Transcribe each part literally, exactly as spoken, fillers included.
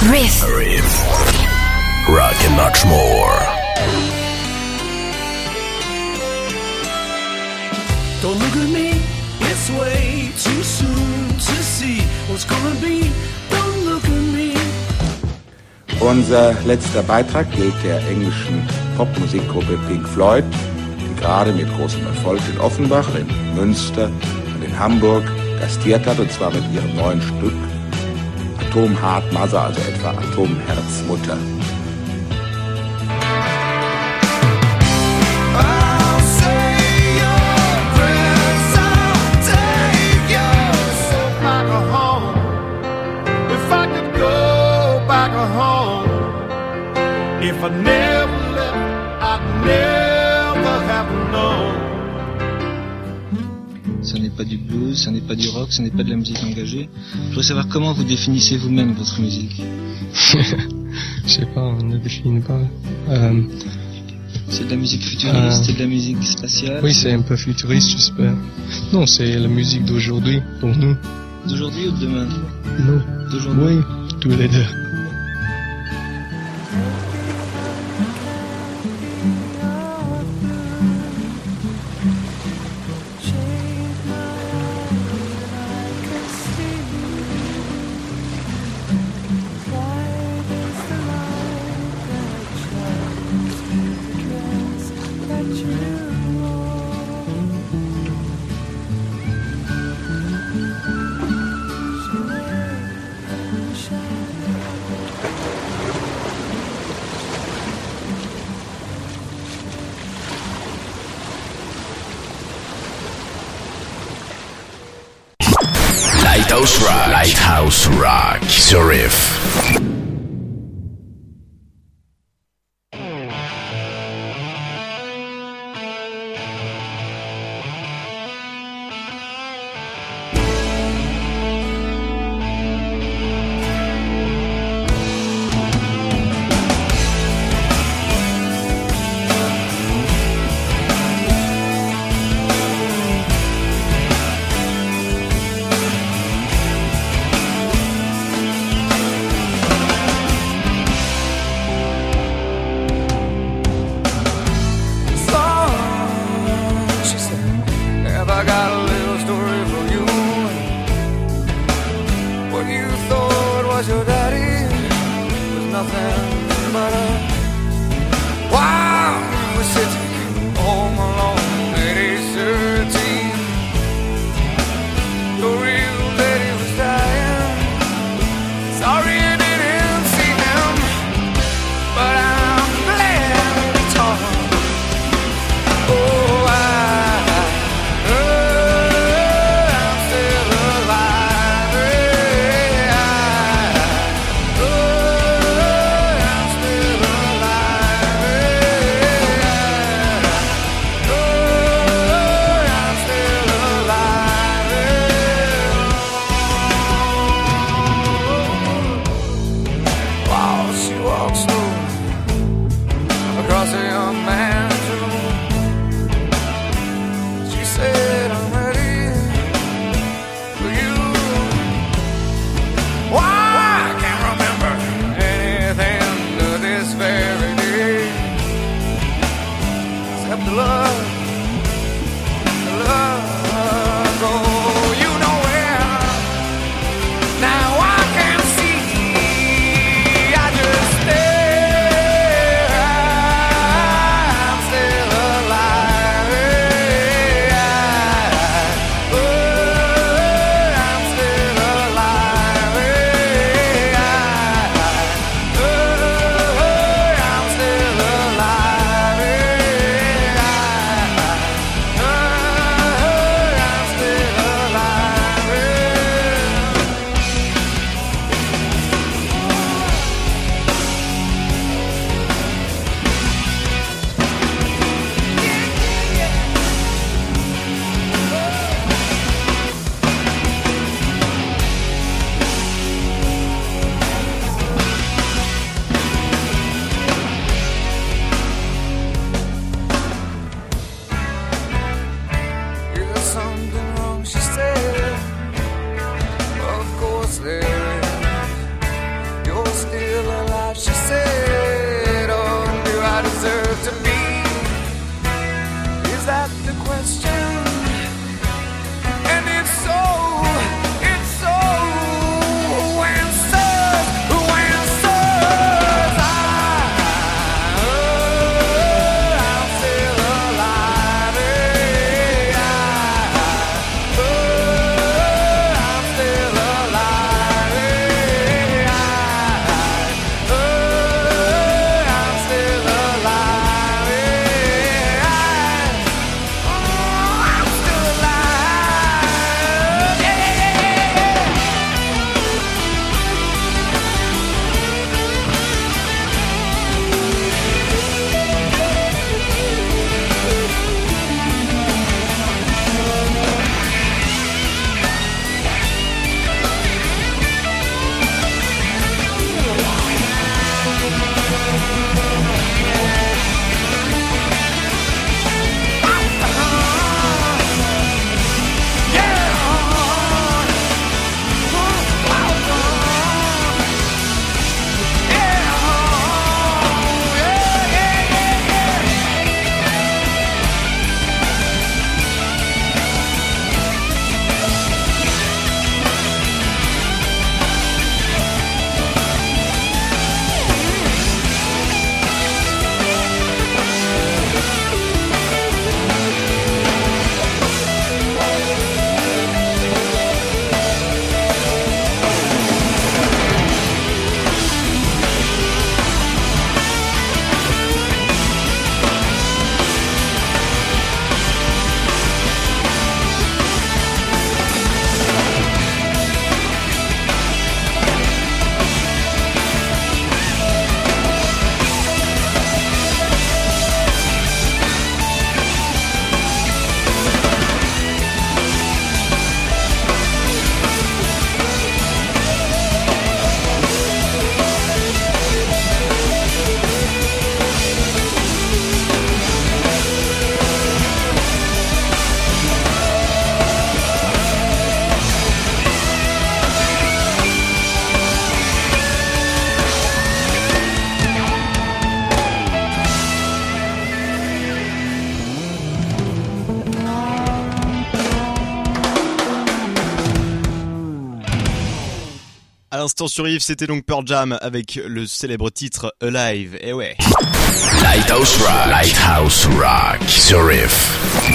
Riff. Riff. Rock and much more. Don't look at me, it's way too soon to see what's gonna be. Don't look at me. Unser letzter Beitrag gilt der englischen Popmusikgruppe Pink Floyd, die gerade mit großem Erfolg in Offenbach, in Münster und in Hamburg gastiert hat, und zwar mit ihrem neuen Stück Atom Heart Mother, also etwa Atomherz Mutter. If I never left, I'd never have known. Ce n'est pas du blues, ce n'est pas du rock, ce n'est pas de la musique engagée. Je voudrais savoir comment vous définissez vous-même votre musique. Je sais pas, on ne définit pas. Euh, c'est de la musique futuriste, euh, c'est de la musique spatiale. Oui, c'est un peu futuriste, j'espère. Non, c'est la musique d'aujourd'hui, pour nous. D'aujourd'hui ou de demain? Non. D'aujourd'hui? Oui, tous les deux. Lighthouse Rock. Lighthouse Rock sur Riff. Alive. À l'instant sur Yves, c'était donc Pearl Jam avec le célèbre titre Alive. Et ouais. Lighthouse Rock. Lighthouse Rock sur Riff.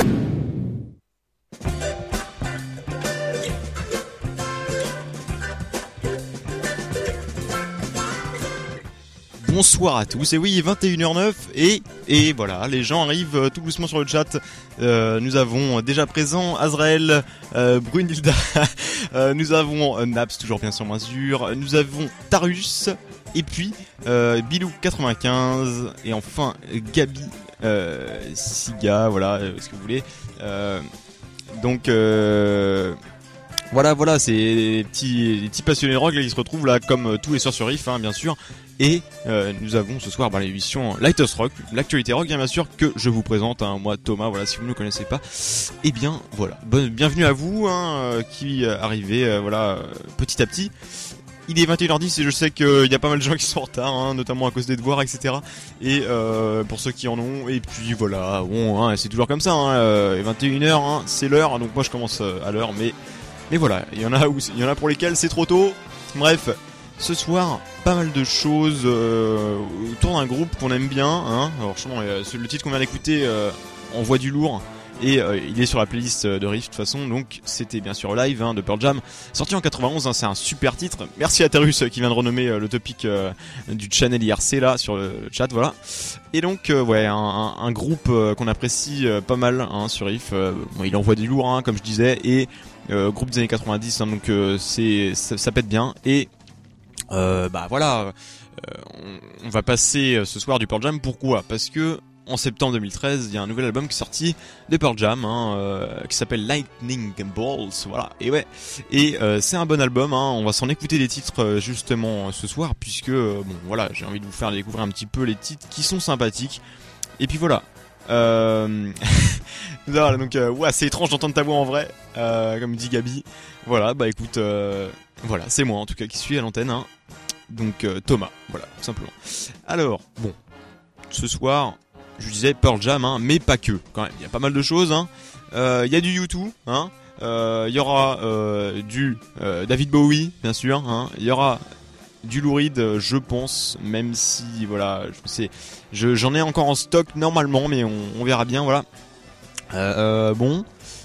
Bonsoir à tous, et oui, vingt et une heures zéro neuf, et, et voilà, les gens arrivent euh, tout doucement sur le chat. Euh, nous avons déjà présent Azrael, euh, Brunilda, euh, nous avons euh, Naps, toujours bien sûr moins sûr, nous avons Tarus, et puis euh, Bilou quatre-vingt-quinze, et enfin Gabi, euh, Siga, voilà, euh, ce que vous voulez. Euh, donc... Euh, Voilà, voilà, c'est des petits, des petits passionnés de rock là, qui se retrouvent là comme euh, tous les soirs sur Riff, hein, bien sûr. Et euh, nous avons ce soir bah, l'émission Lighthouse Rock, l'actualité rock, bien, bien sûr, que je vous présente. Hein, moi, Thomas, voilà, si vous ne me connaissez pas, eh bien, voilà, bonne, bienvenue à vous hein, euh, qui euh, arrivez, euh, voilà, euh, petit à petit. Il est vingt et une heures dix et je sais qu'il y a pas mal de gens qui sont en retard, hein, notamment à cause des devoirs, et cetera. Et euh, pour ceux qui en ont, et puis voilà, bon, hein, c'est toujours comme ça. Hein, euh, vingt et une heures, hein, c'est l'heure, donc moi je commence à l'heure, mais mais voilà, il y en a où, il y en a pour lesquels c'est trop tôt. Bref, ce soir, pas mal de choses euh, autour d'un groupe qu'on aime bien. Hein. Alors, franchement, euh, le titre qu'on vient d'écouter euh, envoie du lourd. Et euh, il est sur la playlist de Riff de toute façon. Donc, c'était bien sûr Live hein, de Pearl Jam, sorti en quatre-vingt-onze. Hein, c'est un super titre. Merci à Terus qui vient de renommer euh, le topic euh, du channel I R C là sur le chat. Voilà. Et donc, euh, ouais, un, un, un groupe euh, qu'on apprécie euh, pas mal hein, sur Riff. Euh, bon, il envoie du lourd, hein, comme je disais, et Euh, groupe des années quatre-vingt-dix hein, donc euh, c'est ça, ça pète bien et euh, bah voilà euh, on, on va passer euh, ce soir du Pearl Jam. Pourquoi? Parce que en septembre deux mille treize il y a un nouvel album qui est sorti de Pearl Jam hein, euh, qui s'appelle Lightning Balls, voilà, et ouais et euh, c'est un bon album hein. On va s'en écouter des titres euh, justement euh, ce soir puisque euh, bon voilà, j'ai envie de vous faire découvrir un petit peu les titres qui sont sympathiques et puis voilà. Euh... voilà, donc euh, ouais, c'est étrange d'entendre ta voix en vrai, euh, comme dit Gabi. Voilà, bah écoute, euh, voilà, c'est moi en tout cas qui suis à l'antenne, hein. Donc euh, Thomas, voilà, tout simplement. Alors, bon, ce soir, je disais Pearl Jam, hein, mais pas que. Quand même, il y a pas mal de choses, hein. Il euh, y a du U deux, hein. Il euh, y aura euh, du euh, David Bowie, bien sûr, hein. Il y aura du Lou Reed, je pense, même si voilà, je sais, je, j'en ai encore en stock normalement, mais on, on verra bien, voilà. Euh, euh, bon,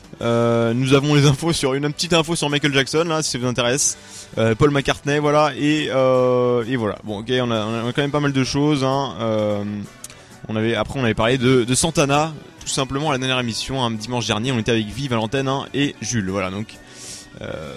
euh, nous avons les infos sur une, une petite info sur Michael Jackson là, si ça vous intéresse. Euh, Paul McCartney, voilà, et euh, et voilà. Bon, ok, on a, on a quand même pas mal de choses. Hein. Euh, on avait après, on avait parlé de, de Santana, tout simplement à la dernière émission, hein, dimanche dernier, on était avec Vive à l'antenne hein, et Jules, voilà donc. Euh,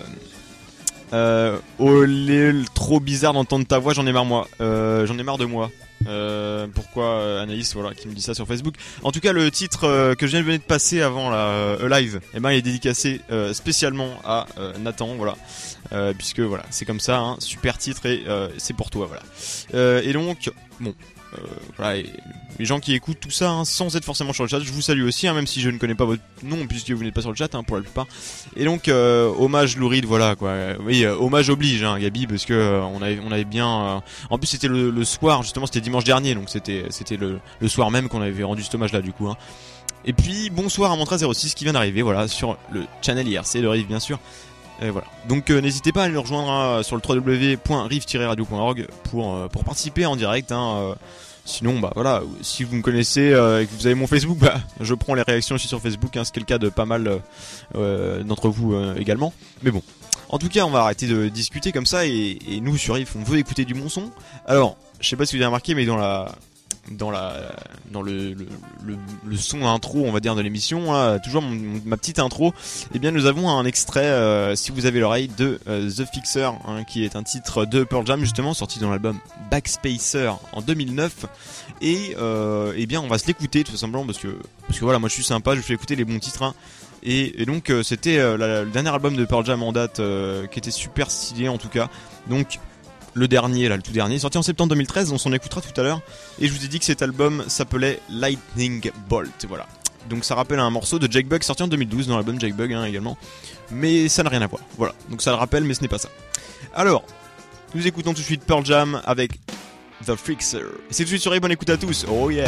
Euh, oh, les, trop bizarre d'entendre ta voix, j'en ai marre moi. Euh, j'en ai marre de moi. Euh, pourquoi euh, Anaïs, voilà, qui me dit ça sur Facebook. En tout cas, le titre euh, que je viens de venir de passer avant la euh, live, eh ben, il est dédicacé euh, spécialement à euh, Nathan, voilà, euh, puisque voilà, c'est comme ça, hein, super titre et euh, c'est pour toi, voilà. Euh, et donc, bon. Euh, voilà, et les gens qui écoutent tout ça hein, sans être forcément sur le chat, je vous salue aussi, hein, même si je ne connais pas votre nom puisque vous n'êtes pas sur le chat hein, pour la plupart. Et donc euh, hommage Lou Reed, voilà quoi. Euh, oui, euh, hommage oblige, hein, Gabi, parce que euh, on avait on avait bien. Euh... En plus c'était le, le soir, justement, c'était dimanche dernier, donc c'était c'était le, le soir même qu'on avait rendu cet hommage là du coup. Hein. Et puis bonsoir à Mantra zéro six qui vient d'arriver, voilà, sur le channel I R C, le Riff bien sûr. Et voilà. Donc euh, n'hésitez pas à nous rejoindre hein, sur le w w w point riff tiret radio point org pour euh, pour participer en direct. Hein, euh, sinon bah voilà, si vous me connaissez euh, et que vous avez mon Facebook, bah je prends les réactions aussi sur Facebook. Hein, ce qui est le cas de pas mal euh, d'entre vous euh, également. Mais bon, en tout cas on va arrêter de discuter comme ça et, et nous sur Riff on veut écouter du bon son. Alors je sais pas si vous avez remarqué, mais dans la dans la dans le le, le, le son intro on va dire de l'émission hein, toujours mon, ma petite intro, eh bien nous avons un extrait euh, si vous avez l'oreille de euh, The Fixer hein, qui est un titre de Pearl Jam justement sorti dans l'album Backspacer en deux mille neuf et euh, eh bien on va se l'écouter tout simplement parce que parce que voilà, moi je suis sympa, je fais écouter les bons titres hein, et, et donc euh, c'était euh, la, le dernier album de Pearl Jam en date euh, qui était super stylé en tout cas, donc le dernier, là, le tout dernier, sorti en septembre deux mille treize, on s'en écoutera tout à l'heure. Et je vous ai dit que cet album s'appelait Lightning Bolt, voilà. Donc ça rappelle un morceau de Jake Bugg sorti en deux mille douze dans l'album Jake Bugg hein, également. Mais ça n'a rien à voir, voilà. Donc ça le rappelle, mais ce n'est pas ça. Alors, nous écoutons tout de suite Pearl Jam avec The Fixer. Et c'est tout de suite sur Ray, bonne écoute à tous. Oh yeah,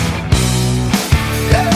yeah.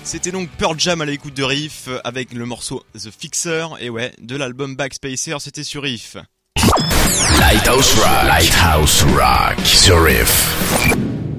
C'était donc Pearl Jam à l'écoute de Riff avec le morceau The Fixer et ouais, de l'album Backspacer, c'était sur Riff. Lighthouse Rock, Lighthouse Rock sur Riff.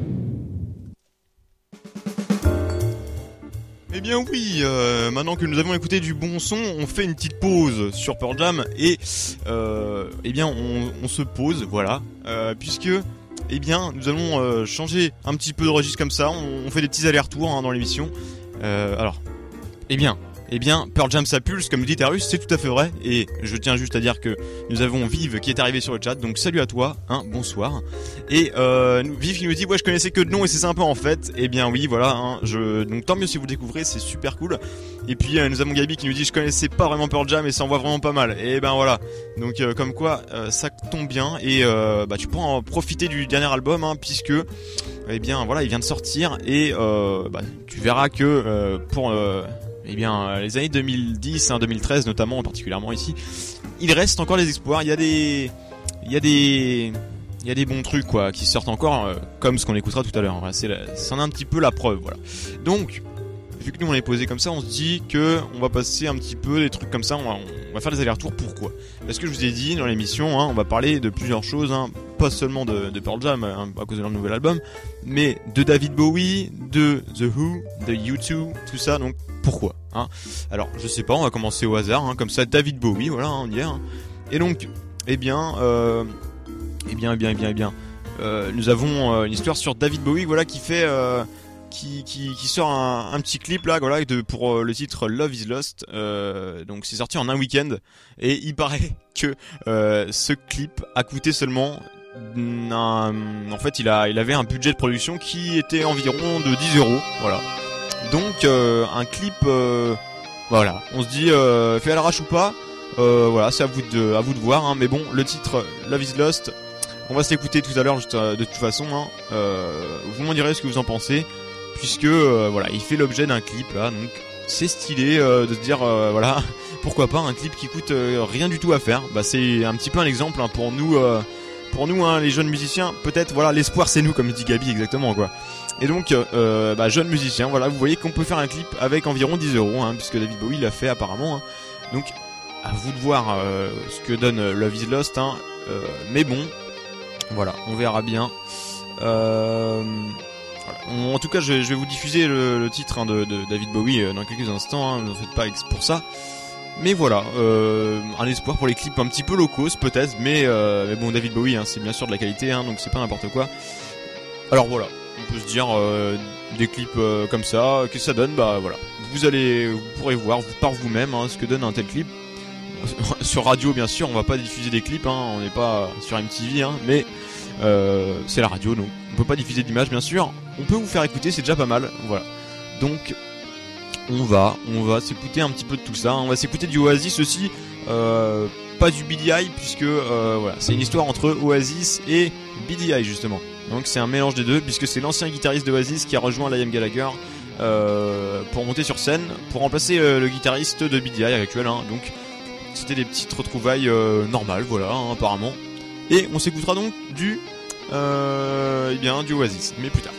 Eh bien oui, euh, maintenant que nous avons écouté du bon son, on fait une petite pause sur Pearl Jam et euh, eh bien on, on se pose, voilà, euh, puisque eh bien nous allons euh, changer un petit peu de registre comme ça, on, on fait des petits allers-retours hein, dans l'émission. Euh, alors, eh bien, eh bien, Pearl Jam ça pulse, comme le dit Terrus, c'est tout à fait vrai. Et je tiens juste à dire que nous avons Vive qui est arrivé sur le chat, donc salut à toi, hein, bonsoir. Et euh, Vive qui nous dit ouais je connaissais que de nom et c'est sympa en fait. Eh bien oui, voilà, hein, je donc tant mieux si vous le découvrez, c'est super cool. Et puis euh, nous avons Gabi qui nous dit je connaissais pas vraiment Pearl Jam et ça envoie vraiment pas mal. Et ben voilà, donc euh, comme quoi euh, ça tombe bien et euh, bah tu pourras en profiter du dernier album, hein, puisque eh bien voilà il vient de sortir et euh, bah, tu verras que euh, pour euh, eh bien les années deux mille dix, hein, deux mille treize notamment particulièrement ici, il reste encore des espoirs. Il y a des il y a des il y a des bons trucs quoi qui sortent encore, euh, comme ce qu'on écoutera tout à l'heure. Voilà, c'est la, c'en est un petit peu la preuve. Voilà. Donc vu que nous on est posé comme ça, on se dit que on va passer un petit peu des trucs comme ça, on va, on va faire des allers-retours. Pourquoi ? Parce que je vous ai dit dans l'émission, hein, on va parler de plusieurs choses, hein, pas seulement de, de Pearl Jam hein, à cause de leur nouvel album, mais de David Bowie, de The Who, de U deux, tout ça. Donc pourquoi hein ? Alors je sais pas, on va commencer au hasard, hein, comme ça David Bowie, voilà, hein, on y est. Hein. Et donc, eh bien, euh, eh bien, eh bien, eh bien, eh bien, euh, nous avons euh, une histoire sur David Bowie, voilà, qui fait. Euh, Qui, qui, qui sort un, un petit clip là, voilà, de, pour euh, le titre Love is Lost. Euh, donc c'est sorti en un week-end et il paraît que euh, ce clip a coûté seulement. Un, en fait, il a, il avait un budget de production qui était environ de dix euros, voilà. Donc euh, un clip, euh, voilà. On se dit euh, fait à l'arrache ou pas. Euh, voilà, c'est à vous de, à vous de voir. Hein, mais bon, le titre Love is Lost. On va se l'écouter tout à l'heure, juste de toute façon. Hein. Euh, vous m'en direz ce que vous en pensez. Puisque euh, voilà, il fait l'objet d'un clip là, donc c'est stylé euh, de se dire euh, voilà, pourquoi pas un clip qui coûte euh, rien du tout à faire. Bah c'est un petit peu un exemple hein, pour nous, euh, pour nous hein, les jeunes musiciens. Peut-être voilà, l'espoir c'est nous comme dit Gabi exactement quoi. Et donc euh, bah jeunes musiciens, voilà, vous voyez qu'on peut faire un clip avec environ dix euros, hein, puisque David Bowie l'a fait apparemment. Hein. Donc à vous de voir euh, ce que donne Love is Lost. Hein, euh, mais bon, voilà, on verra bien. Euh... Voilà. En tout cas, je vais, je vais vous diffuser le, le titre hein, de, de David Bowie euh, dans quelques instants. Hein, ne faites pas ex pour ça. Mais voilà, euh, un espoir pour les clips un petit peu low cost peut-être, mais, euh, mais bon, David Bowie, hein, c'est bien sûr de la qualité, hein, donc c'est pas n'importe quoi. Alors voilà, on peut se dire euh, des clips euh, comme ça, qu'est-ce que ça donne ? Bah voilà, vous allez, vous pourrez voir vous, par vous-même hein, ce que donne un tel clip. Sur radio, bien sûr, on va pas diffuser des clips, hein, on n'est pas sur M T V, hein, mais euh, c'est la radio, donc on peut pas diffuser d'images, bien sûr. On peut vous faire écouter, c'est déjà pas mal, voilà. Donc, on va, on va s'écouter un petit peu de tout ça. On va s'écouter du Oasis aussi, euh, pas du B D I, puisque euh, voilà, c'est une histoire entre Oasis et B D I justement. Donc c'est un mélange des deux, puisque c'est l'ancien guitariste d'Oasis qui a rejoint Liam Gallagher euh, pour monter sur scène, pour remplacer euh, le guitariste de B D I actuel. Hein. Donc c'était des petites retrouvailles euh, normales, voilà, hein, apparemment. Et on s'écoutera donc du, euh, eh bien, du Oasis, mais plus tard.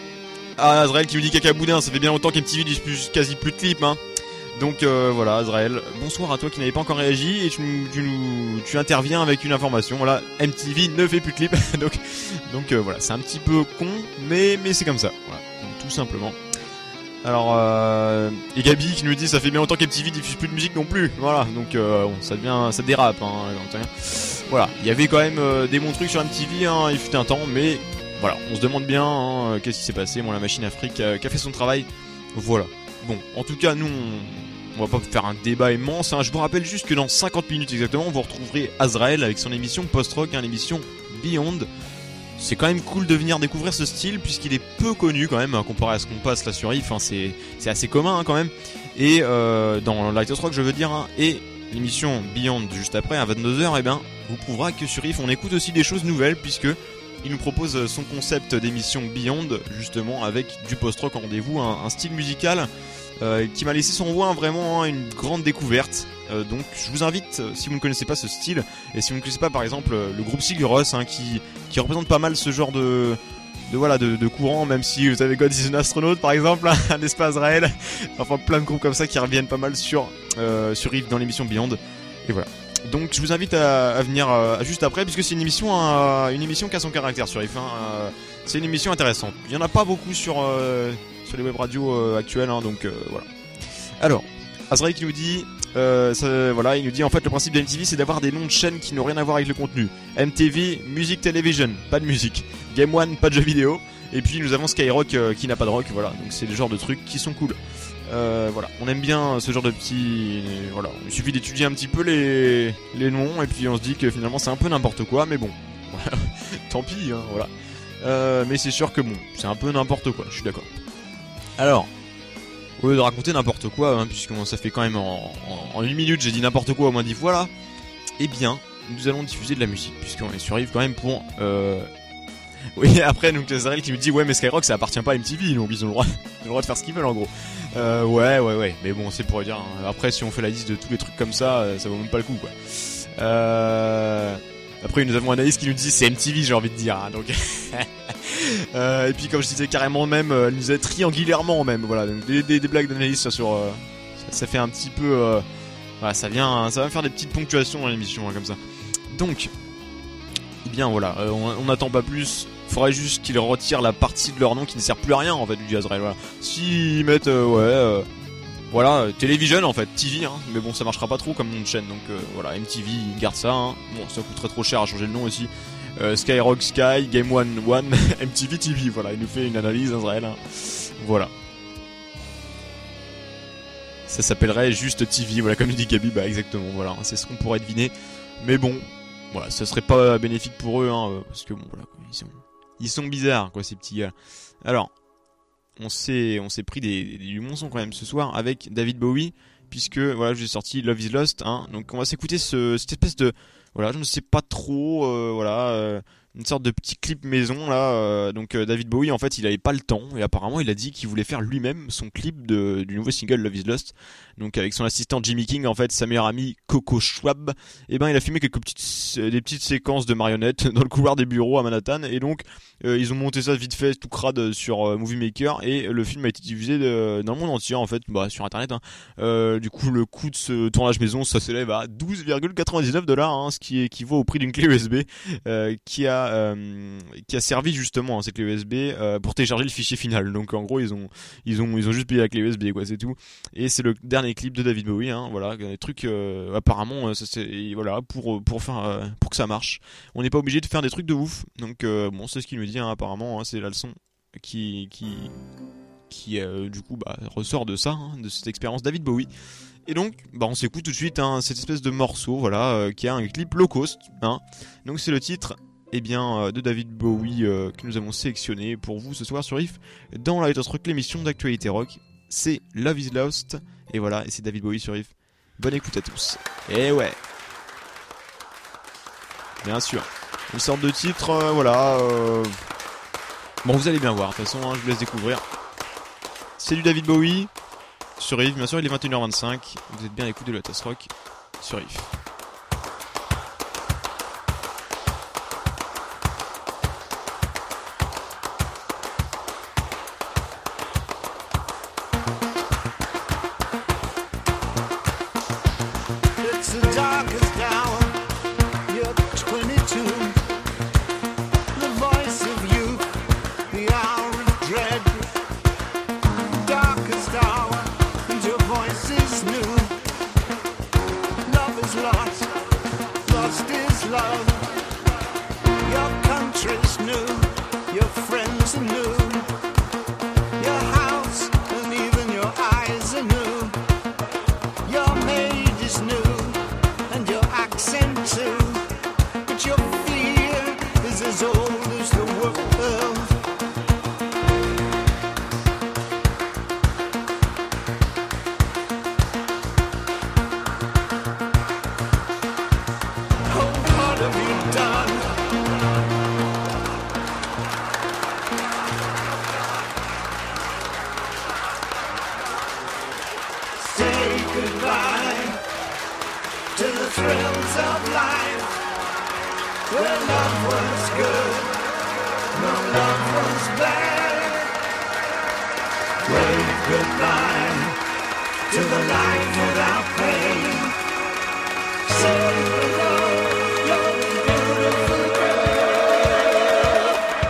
Ah, Azrael qui nous dit caca boudin, ça fait bien longtemps qu'M T V diffuse quasi plus de clips, hein. Donc euh, voilà, Azrael, bonsoir à toi qui n'avais pas encore réagi et tu nous, tu nous, tu interviens avec une information. Voilà, M T V ne fait plus de clips, donc, donc euh, voilà, c'est un petit peu con, mais mais c'est comme ça, voilà, donc, tout simplement. Alors euh, et Gabi qui nous dit ça fait bien longtemps qu'M T V diffuse plus de musique non plus, voilà, donc euh, bon, ça devient, ça dérape, hein, voilà, il y avait quand même euh, des bons trucs sur M T V, hein, il fut un temps, mais voilà, on se demande bien hein, qu'est-ce qui s'est passé. Bon, la machine Afrique euh, qui a fait son travail. Voilà. Bon, en tout cas, nous, on, on va pas faire un débat immense. Hein. Je vous rappelle juste que dans cinquante minutes exactement, vous retrouverez Azrael avec son émission post-rock, hein, l'émission Beyond. C'est quand même cool de venir découvrir ce style puisqu'il est peu connu quand même, hein, comparé à ce qu'on passe là sur Riff. Hein, c'est, c'est assez commun hein, quand même. Et euh, dans Lighthouse Rock, je veux dire. Hein, et l'émission Beyond juste après, à vingt-deux heures, eh ben, vous prouvera que sur Riff, on écoute aussi des choses nouvelles puisque il nous propose son concept d'émission Beyond, justement, avec du post-rock en rendez-vous, un, un style musical euh, qui m'a laissé son voix hein, vraiment hein, une grande découverte. Euh, donc je vous invite, si vous ne connaissez pas ce style, et si vous ne connaissez pas par exemple le groupe Sigur Rós, hein, qui, qui représente pas mal ce genre de, de voilà de, de courant, même si vous avez God is an Astronaut par exemple, hein, n'est-ce pas Azrael, enfin plein de groupes comme ça qui reviennent pas mal sur euh, sur Riff dans l'émission Beyond. Et voilà. Donc je vous invite à, à venir euh, juste après, puisque c'est une émission euh, une émission qui a son caractère sur Riff, hein, euh, c'est une émission intéressante. Il y en a pas beaucoup sur euh, sur les web radios euh, actuelles, hein, donc euh, voilà. Alors Azrael qui nous dit Euh, ça, voilà, il nous dit en fait le principe de M T V c'est d'avoir des noms de chaînes qui n'ont rien à voir avec le contenu. M T V, Music Television, pas de musique. Game One, pas de jeux vidéo. Et puis nous avons Skyrock euh, qui n'a pas de rock, voilà. Donc c'est le genre de trucs qui sont cool. Euh, voilà, on aime bien ce genre de petits, voilà. Il suffit d'étudier un petit peu les les noms et puis on se dit que finalement c'est un peu n'importe quoi, mais bon, voilà. Tant pis, hein, voilà. Euh, mais c'est sûr que bon, c'est un peu n'importe quoi. Je suis d'accord. Alors. Au lieu de raconter n'importe quoi, hein, puisque ça fait quand même en, en, en une minute j'ai dit n'importe quoi au moins dix fois là, eh bien nous allons diffuser de la musique, puisqu'on est sur Riff quand même pour... Euh... Oui, après donc Azrael qui me dit ouais mais Skyrock ça appartient pas à M T V, donc ils ont le droit, ils ont le droit de faire ce qu'ils veulent en gros. Euh, ouais ouais ouais, mais bon c'est pour dire, hein. Après si on fait la liste de tous les trucs comme ça, ça vaut même pas le coup quoi. Euh... Après nous avons Anaïs qui nous dit c'est M T V j'ai envie de dire, hein, donc... Euh, et puis comme je disais carrément même, euh, elle nous a triangulairement même, voilà, donc des, des, des blagues d'analyse ça, sur, euh, ça, ça fait un petit peu, euh, voilà, ça vient, ça va faire des petites ponctuations dans l'émission, hein, comme ça. Donc, eh bien voilà, euh, on n'attend pas plus. Faudrait juste qu'ils retirent la partie de leur nom qui ne sert plus à rien en fait du Azrael. Voilà. S'ils mettent, euh, ouais, euh, voilà, Television en fait, T V, hein, mais bon ça marchera pas trop comme nom de chaîne, donc euh, voilà, M T V, ils gardent ça. Hein. Bon, ça coûterait trop cher à changer le nom aussi. Euh, Skyrock Sky, Game One One, M T V T V, voilà, il nous fait une analyse, Azrael, hein. Voilà. Ça s'appellerait juste T V, voilà, comme dit Gabi, bah exactement, voilà, c'est ce qu'on pourrait deviner. Mais bon, voilà, ça serait pas bénéfique pour eux, hein, parce que bon, voilà, ils sont, ils sont bizarres, quoi, ces petits gars. Alors, on s'est, on s'est pris des, des, du bon son quand même ce soir avec David Bowie, puisque voilà, j'ai sorti Love Is Lost, hein, donc on va s'écouter ce, cette espèce de voilà, je ne sais pas trop, euh, voilà, euh, une sorte de petit clip maison là. Euh, donc euh, David Bowie en fait, il avait pas le temps et apparemment il a dit qu'il voulait faire lui-même son clip de, du nouveau single Love Is Lost. Donc avec son assistant Jimmy King, en fait, sa meilleure amie Coco Schwab, et ben il a filmé quelques petites, euh, des petites séquences de marionnettes dans le couloir des bureaux à Manhattan et donc euh, ils ont monté ça vite fait tout crade sur euh, Movie Maker et le film a été diffusé de, dans le monde entier en fait, bah sur internet. Hein. Euh, du coup le coût de ce tournage maison ça s'élève à douze virgule quatre-vingt-dix-neuf dollars, hein, ce qui équivaut au prix d'une clé U S B euh, qui a euh, qui a servi justement hein, cette clé U S B euh, pour télécharger le fichier final. Donc en gros ils ont ils ont ils ont juste payé la clé U S B quoi, c'est tout. Et c'est le dernier clip de David Bowie, hein, voilà, des trucs euh, apparemment ça c'est voilà pour pour faire euh, pour que ça marche. On n'est pas obligé de faire des trucs de ouf. Donc euh, bon, c'est ce qu'il me dit hein, apparemment, hein, c'est la leçon qui qui qui euh, du coup bah ressort de ça, hein, de cette expérience David Bowie. Et donc, bah on s'écoute tout de suite hein, cette espèce de morceau, voilà, euh, qui a un clip low cost, hein. Donc c'est le titre, eh bien, euh, de David Bowie euh, que nous avons sélectionné pour vous ce soir sur Riff dans la Lighthouse Rock, l'émission d'actualité rock. C'est Love Is Lost, et voilà, et c'est David Bowie sur Riff. Bonne écoute à tous. Et ouais, bien sûr, une sorte de titre, euh, voilà. Euh... Bon, vous allez bien voir. De toute façon, hein, je vous laisse découvrir. C'est du David Bowie. Sur Riff, bien sûr, il est vingt et une heures vingt-cinq. Vous êtes bien à l'écoute de la Tasse Rock sur Riff. It's the darkest hour. You're twenty-two. The voice of youth. The hour of dread. Darkest hour. And your voice is new. Love is lost. Lost is love. Your country's new. Your friends are new. Your house and even your eyes are new. Your maid is new. And your accent too. But your fear is as old as the world. Oh, what have you done? Say goodbye to the thrills of life, where love was good, no love was to the life without pain. Say hello, you're a beautiful girl.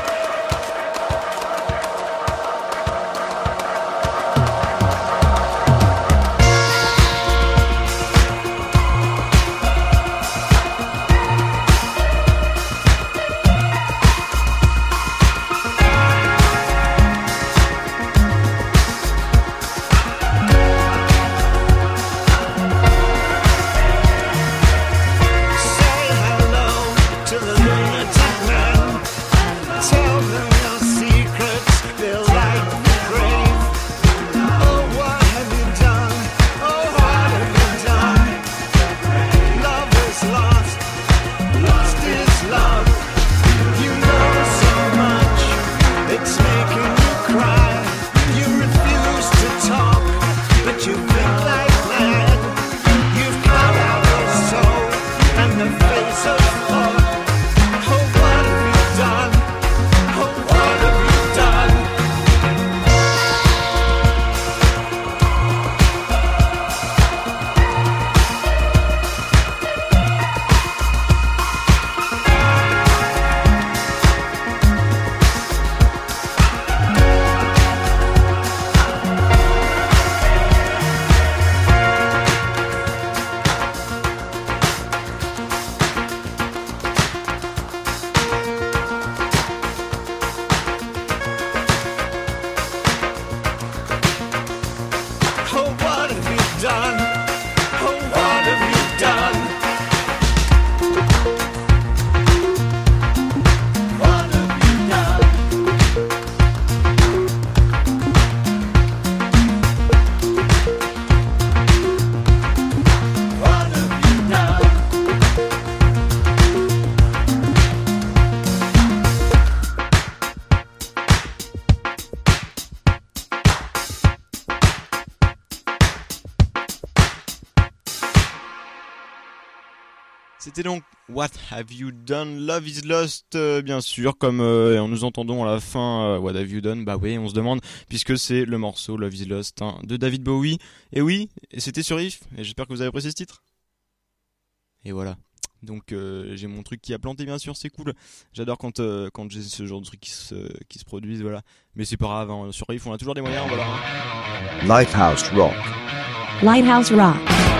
C'était donc What Have You Done, Love Is Lost, euh, bien sûr, comme euh, en nous entendons à la fin euh, What Have You Done, bah oui, on se demande, puisque c'est le morceau Love Is Lost hein, de David Bowie. Et oui, et c'était sur If, et j'espère que vous avez apprécié ce titre. Et voilà. Donc euh, j'ai mon truc qui a planté, bien sûr, c'est cool. J'adore quand euh, quand j'ai ce genre de trucs qui se qui se produisent, voilà. Mais c'est pas grave, hein, sur If on a toujours des moyens, voilà. Lighthouse Rock. Lighthouse Rock.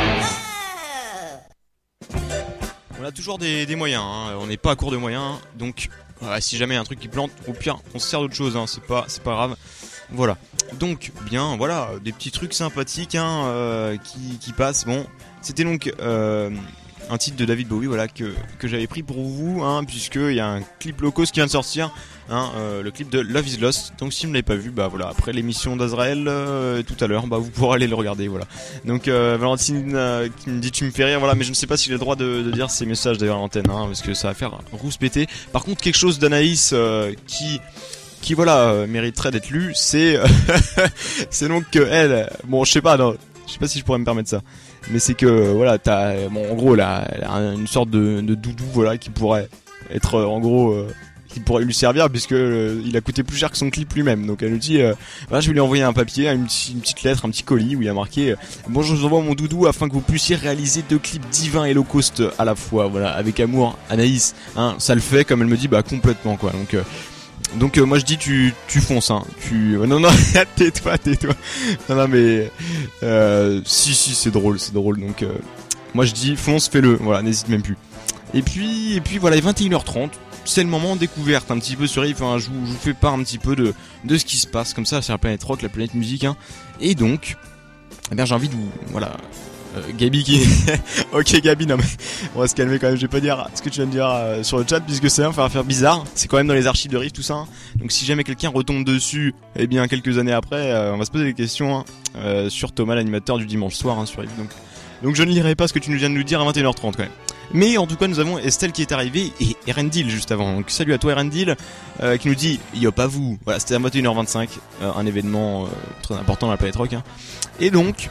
On a toujours des, des moyens, hein. On n'est pas à court de moyens, donc voilà, si jamais il y a un truc qui plante, au pire on se sert d'autre chose, hein. c'est pas c'est pas grave. Voilà. Donc bien, voilà, des petits trucs sympathiques hein, euh, qui qui passent. Bon, c'était donc euh, un titre de David Bowie, voilà que que j'avais pris pour vous, hein, puisque il y a un clip low cost qui vient de sortir, hein, euh, le clip de Love Is Lost. Donc si vous ne l'avez pas vu, bah voilà, après l'émission d'Azrael euh, tout à l'heure, bah vous pourrez aller le regarder, voilà. Donc euh, Valentine euh, qui me dit tu me fais rire, voilà, mais je ne sais pas si j'ai le droit de, de dire ces messages d'ailleurs à l'antenne, hein, parce que ça va faire rouspéter. Par contre, quelque chose d'Anaïs euh, qui qui voilà euh, mériterait d'être lu, c'est c'est donc que elle, bon je sais pas, non, je sais pas si je pourrais me permettre ça. Mais c'est que voilà, t'as bon en gros là, elle a une sorte de, de doudou voilà qui pourrait être euh, en gros euh, qui pourrait lui servir puisque euh, il a coûté plus cher que son clip lui-même. Donc elle nous dit euh, voilà, je vais lui envoyer un papier, une, une petite lettre, un petit colis où il y a marqué euh, bonjour, je vous envoie mon doudou afin que vous puissiez réaliser deux clips divins et low cost à la fois. Voilà, avec amour, Anaïs. Hein, ça le fait comme elle me dit bah complètement quoi. Donc euh, Donc euh, moi je dis tu tu fonces hein. Tu euh, non non tais-toi tais-toi. Non non mais euh, si si c'est drôle, c'est drôle donc euh, moi je dis fonce, fais-le. Voilà, n'hésite même plus. Et puis et puis voilà, vingt et une heures trente, c'est le moment découverte un petit peu sur If hein, je vous je vous fais part un petit peu de de ce qui se passe comme ça sur la planète rock, la planète musique hein. Et donc eh bien j'ai envie de vous voilà Euh, Gabi qui ok Gabi, non mais on va se calmer quand même, je vais pas dire ce que tu viens de dire euh, sur le chat puisque c'est un faire faire bizarre, c'est quand même dans les archives de Riff tout ça hein. Donc si jamais quelqu'un retombe dessus et eh bien quelques années après euh, on va se poser des questions hein, euh, sur Thomas l'animateur du dimanche soir hein, sur Riff. Donc donc je ne lirai pas ce que tu nous viens de nous dire à vingt et une heures trente quand même. Mais en tout cas nous avons Estelle qui est arrivée et Erendil juste avant. Donc salut à toi Erendil euh, qui nous dit yo pas vous. Voilà, c'était à vingt et une heures vingt-cinq, euh, un événement euh, très important dans la planète rock hein. Et donc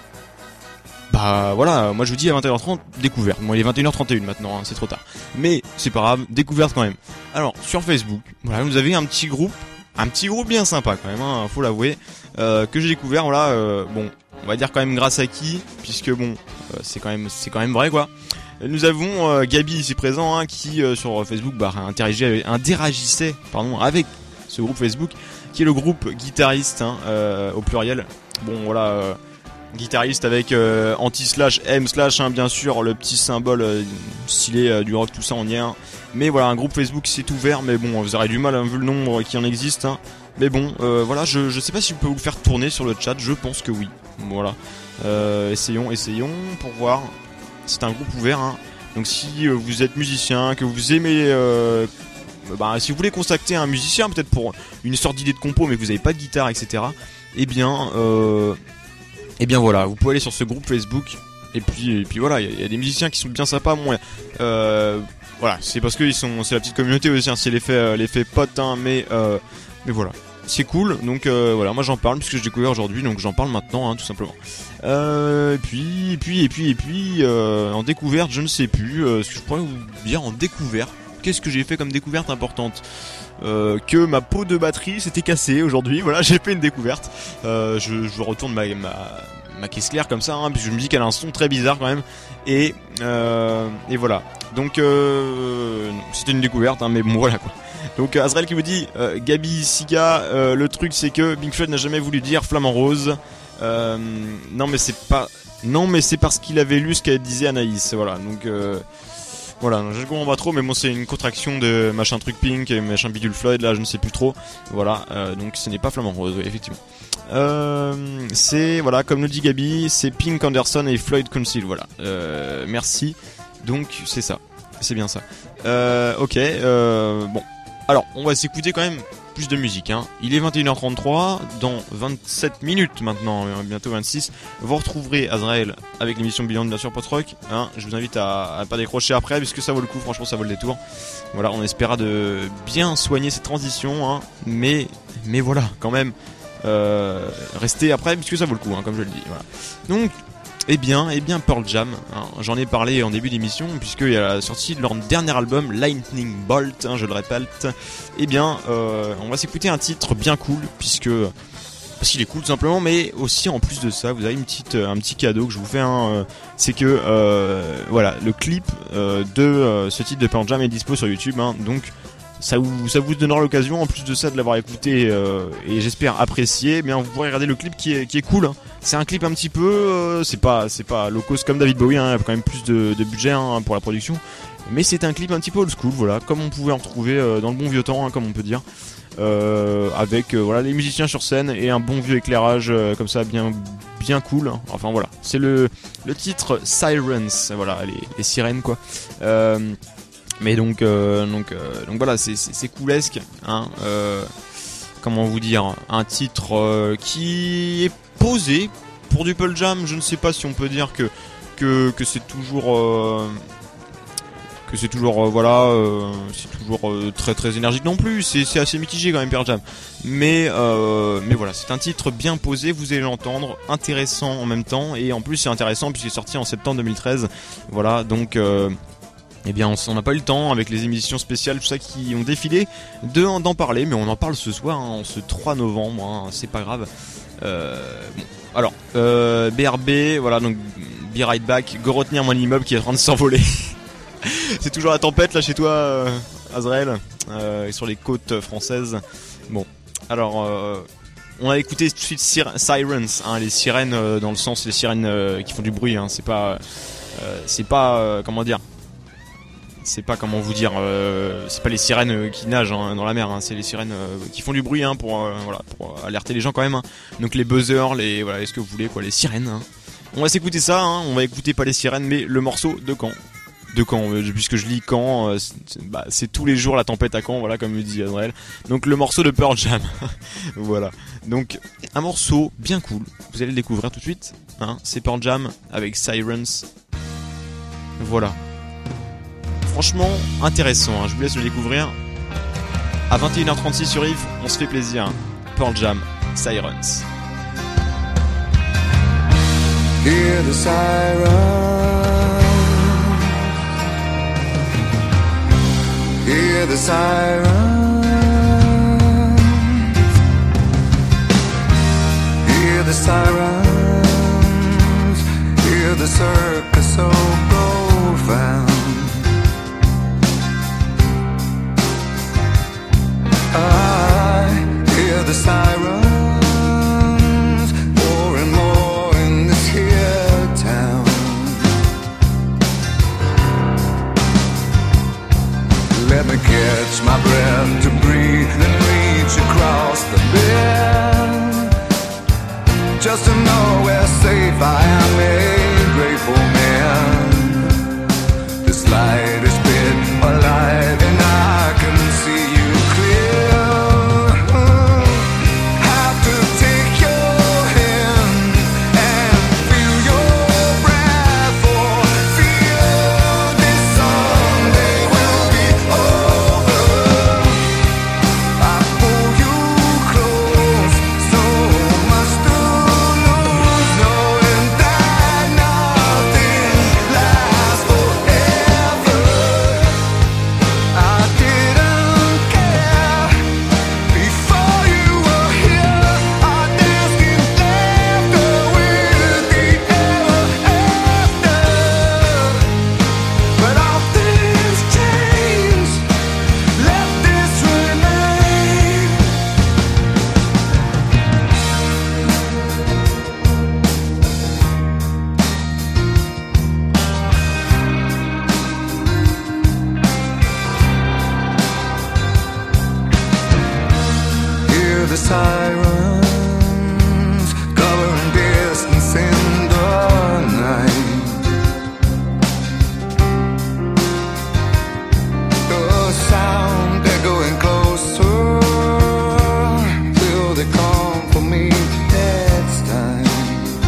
bah voilà, moi je vous dis à vingt et une heures trente, découverte. Bon il est vingt et une heures trente et une maintenant, hein, c'est trop tard. Mais c'est pas grave, découverte quand même. Alors sur Facebook, voilà, vous avez un petit groupe, un petit groupe bien sympa quand même, hein, faut l'avouer, euh, que j'ai découvert, voilà, euh, bon, on va dire quand même grâce à qui, puisque bon, euh, c'est quand même, c'est quand même vrai quoi. Nous avons euh, Gabi ici présent, hein, qui euh, sur Facebook bah, interagissait, interagissait pardon, avec ce groupe Facebook, qui est le groupe guitariste, hein, euh, au pluriel. Bon voilà, euh, guitariste avec euh, anti-slash, M slash, hein, bien sûr, le petit symbole euh, stylé euh, du rock, tout ça on y est. Hein. Mais voilà, un groupe Facebook c'est ouvert, mais bon, vous aurez du mal, hein, vu le nombre qui en existe. Hein. Mais bon, euh, voilà, je, je sais pas si je peux vous le faire tourner sur le chat, je pense que oui. Voilà, euh, essayons, essayons pour voir. C'est un groupe ouvert, hein. Donc si euh, vous êtes musicien, que vous aimez, euh, bah, si vous voulez contacter un musicien, peut-être pour une sorte d'idée de compo, mais que vous n'avez pas de guitare, et cetera. Eh bien, euh, eh bien voilà, vous pouvez aller sur ce groupe Facebook. Et puis, et puis voilà, il y, y a des musiciens qui sont bien sympas. Bon, euh, voilà, c'est parce que ils sont, c'est la petite communauté aussi. Hein, c'est l'effet, euh, l'effet pote, hein, mais, euh, mais voilà. C'est cool, donc euh, voilà, moi j'en parle puisque j'ai découvert aujourd'hui, donc j'en parle maintenant, hein, tout simplement. Euh, et puis, et puis, et puis, et puis, euh, en découverte, je ne sais plus euh, ce que je pourrais vous dire en découverte. Qu'est-ce que j'ai fait comme découverte importante ? euh, Que ma peau de batterie s'était cassée aujourd'hui. Voilà, j'ai fait une découverte. Euh, je, je retourne ma, ma, ma caisse claire comme ça, hein, puisque je me dis qu'elle a un son très bizarre quand même. Et, euh, et voilà. Donc, euh, c'était une découverte, hein, mais bon, voilà quoi. Donc Azrael qui vous dit euh, Gabi Siga, euh, le truc c'est que Pink Floyd n'a jamais voulu dire flamant rose. Euh, non mais c'est pas, non mais c'est parce qu'il avait lu ce qu'elle disait Anaïs. Voilà, donc euh, voilà, je comprends pas trop, mais bon c'est une contraction de machin truc Pink et machin bidule Floyd là, je ne sais plus trop. Voilà, euh, donc ce n'est pas flamant rose, oui, effectivement. Euh, c'est voilà, comme nous dit Gabi, c'est Pink Anderson et Floyd Council. Voilà, euh, merci. Donc c'est ça, c'est bien ça. Euh, ok, euh, bon. Alors, on va s'écouter quand même plus de musique, hein. Il est vingt et une heures trente-trois, dans vingt-sept minutes maintenant, bientôt vingt-six, vous retrouverez Azrael avec l'émission Beyond, bien sûr, post-rock, hein. Je vous invite à, à pas décrocher après, puisque ça vaut le coup, franchement, ça vaut le détour. Voilà, on espéra de bien soigner cette transition, hein. Mais, mais voilà, quand même, euh, restez après, puisque ça vaut le coup, hein, comme je le dis, voilà. Donc, Eh bien, eh bien Pearl Jam, hein, j'en ai parlé en début d'émission, puisqu'il y a la sortie de leur dernier album, Lightning Bolt, hein, je le répète. Eh bien, euh, on va s'écouter un titre bien cool, puisque parce qu'il est cool tout simplement, mais aussi en plus de ça, vous avez une petite, un petit cadeau que je vous fais, hein, euh, c'est que euh, voilà, le clip euh, de euh, ce titre de Pearl Jam est dispo sur YouTube, hein, donc ça vous, ça vous donnera l'occasion, en plus de ça, de l'avoir écouté euh, et j'espère apprécié. Eh bien, vous pourrez regarder le clip qui est, qui est cool. Hein. C'est un clip un petit peu, euh, c'est pas, c'est pas low cost comme David Bowie. Hein, il y a quand même plus de, de budget hein, pour la production, mais c'est un clip un petit peu old school, voilà, comme on pouvait en retrouver euh, dans le bon vieux temps, hein, comme on peut dire, euh, avec euh, voilà les musiciens sur scène et un bon vieux éclairage euh, comme ça, bien, bien cool. Hein. Enfin voilà, c'est le, le titre Sirens, voilà, les, les sirènes quoi. Euh, Mais donc, euh, donc, euh, donc voilà, c'est, c'est, c'est coolesque, hein. Euh, comment vous dire, un titre euh, qui est posé pour du Pearl Jam. Je ne sais pas si on peut dire que que, que c'est toujours euh, que c'est toujours euh, voilà, euh, c'est toujours euh, très très énergique non plus. C'est, c'est assez mitigé quand même Pearl Jam. Mais euh, mais voilà, c'est un titre bien posé. Vous allez l'entendre, intéressant en même temps, et en plus c'est intéressant puisqu'il est sorti en septembre deux mille treize. Voilà, donc. Euh, Eh bien, on n'a pas eu le temps avec les émissions spéciales, tout ça qui ont défilé, de, d'en parler, mais on en parle ce soir, hein, ce trois novembre, hein, c'est pas grave. Euh, bon, alors, euh, B R B, voilà, donc Be Right Back, go retenir mon immeuble qui est en train de s'envoler. C'est toujours la tempête là chez toi, euh, Azrael, euh, sur les côtes françaises. Bon, alors, euh, on a écouté tout de suite Sir- Sirens, hein, les sirènes euh, dans le sens les sirènes euh, qui font du bruit, hein, c'est pas, euh, c'est pas, euh, comment dire. C'est pas comment vous dire, euh, c'est pas les sirènes qui nagent hein, dans la mer, hein, c'est les sirènes euh, qui font du bruit hein, pour, euh, voilà, pour alerter les gens quand même. Hein. Donc les buzzers, les voilà, est-ce que vous voulez quoi, les sirènes. Hein. On va s'écouter ça, hein, on va écouter pas les sirènes, mais le morceau de Caen. De Caen, euh, puisque je lis Caen, euh, c'est, bah, c'est tous les jours la tempête à Caen, voilà comme me dit Adrel. Donc le morceau de Pearl Jam, voilà. Donc un morceau bien cool, vous allez le découvrir tout de suite. Hein, c'est Pearl Jam avec Sirens. Voilà. Franchement intéressant, hein. Je vous laisse le découvrir. À vingt et une heures trente-six sur Yves, on se fait plaisir. Pearl Jam, Sirens. Hear the sirens, hear the sirens, hear the sirens. the circus so profound. I hear the sirens more and more in this here town. Let me catch my breath to breathe and reach across the bed, just to know where safe I am, a grateful man. This light is bit a light and I can see you clear. Have to take your hand and feel your breath, or feel this someday will be over. I pull you close, so much to lose, knowing that nothing lasts forever. I didn't care before you were here. I danced in laughter with the ever after. But all things change. Let this remain. Hear the sirens covering distance in the night. The sound echoing closer till they come for me next time.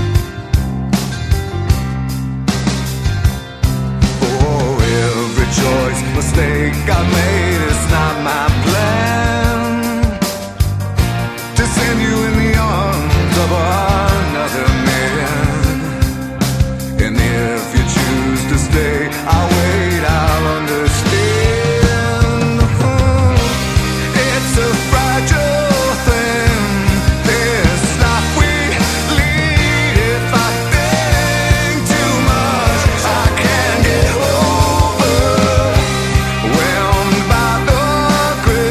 For every choice, mistake I made, it's not my plan to send you in the arms of another man. And if you choose to stay, I'll wait, I'll understand. It's a fragile thing, this life we lead. If I think too much, I can't get over. Whelmed by the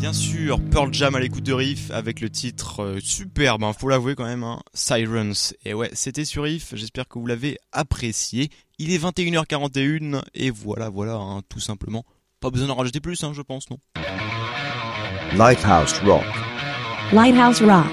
Bien sûr, Pearl Jam à l'écoute de Riff avec le titre euh, superbe, hein, faut l'avouer quand même, hein, Sirens. Et ouais, c'était sur Riff, j'espère que vous l'avez apprécié. Il est vingt et une heures quarante et un et voilà, voilà, hein, tout simplement. Pas besoin d'en rajouter plus, hein, je pense, non? Lighthouse Rock. Lighthouse Rock.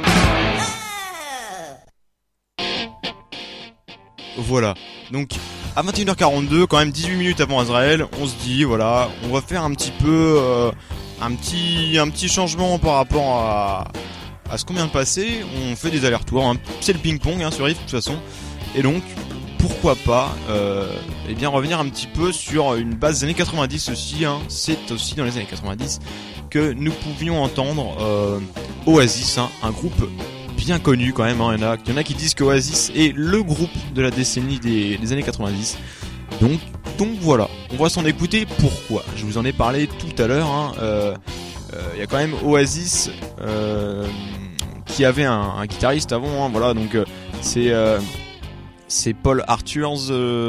Voilà, donc à vingt et une heures quarante-deux, quand même dix-huit minutes avant Azrael, on se dit, voilà, on va faire un petit peu... Euh, un petit, un petit changement par rapport à, à ce qu'on vient de passer. On fait des allers-retours, hein. C'est le ping-pong hein, sur Riff de toute façon. Et donc, pourquoi pas euh, eh bien revenir un petit peu sur une base des années quatre-vingt-dix aussi. Hein. C'est aussi dans les années quatre-vingt-dix que nous pouvions entendre euh, Oasis, hein, un groupe bien connu quand même. Hein. Il y en a, il y en a qui disent que Oasis est le groupe de la décennie des, des années quatre-vingt-dix. Donc, donc voilà, on va s'en écouter. Pourquoi ? Je vous en ai parlé tout à l'heure. Hein. Euh, euh, y a quand même Oasis euh, qui avait un, un guitariste avant. Hein, voilà, donc euh, c'est euh, c'est Paul Arthurs,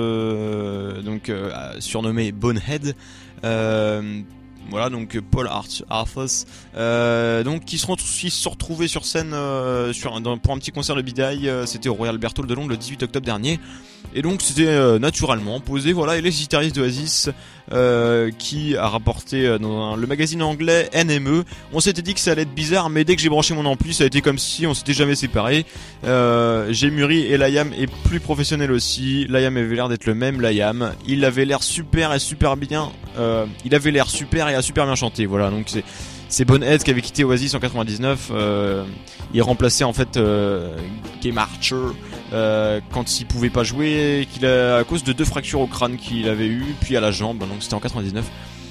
euh, donc euh, surnommé Bonehead. Euh, Voilà, donc Paul Arthurs, euh, donc qui se, qui se sont retrouvés sur scène euh, sur un, pour un petit concert de Bidaille. Euh, c'était au Royal Berthold de Londres le dix-huit octobre dernier. Et donc c'était euh, naturellement posé, voilà, et les guitaristes d'Oasis euh, qui a rapporté euh, dans un, le magazine anglais N M E. On s'était dit que ça allait être bizarre, mais dès que j'ai branché mon ampli, ça a été comme si on s'était jamais séparés. Euh, j'ai mûri et Liam est plus professionnel aussi. Liam avait l'air d'être le même Liam. Il avait l'air super et super bien. Euh, il avait l'air super et a super bien chanté. Voilà, donc c'est c'est Bonehead qui avait quitté Oasis en quatre-vingt-dix-neuf. Euh, il remplaçait en fait euh, Game Archer euh, quand il pouvait pas jouer, qu'il a, à cause de deux fractures au crâne qu'il avait eu, puis à la jambe. Donc c'était en quatre-vingt-dix-neuf.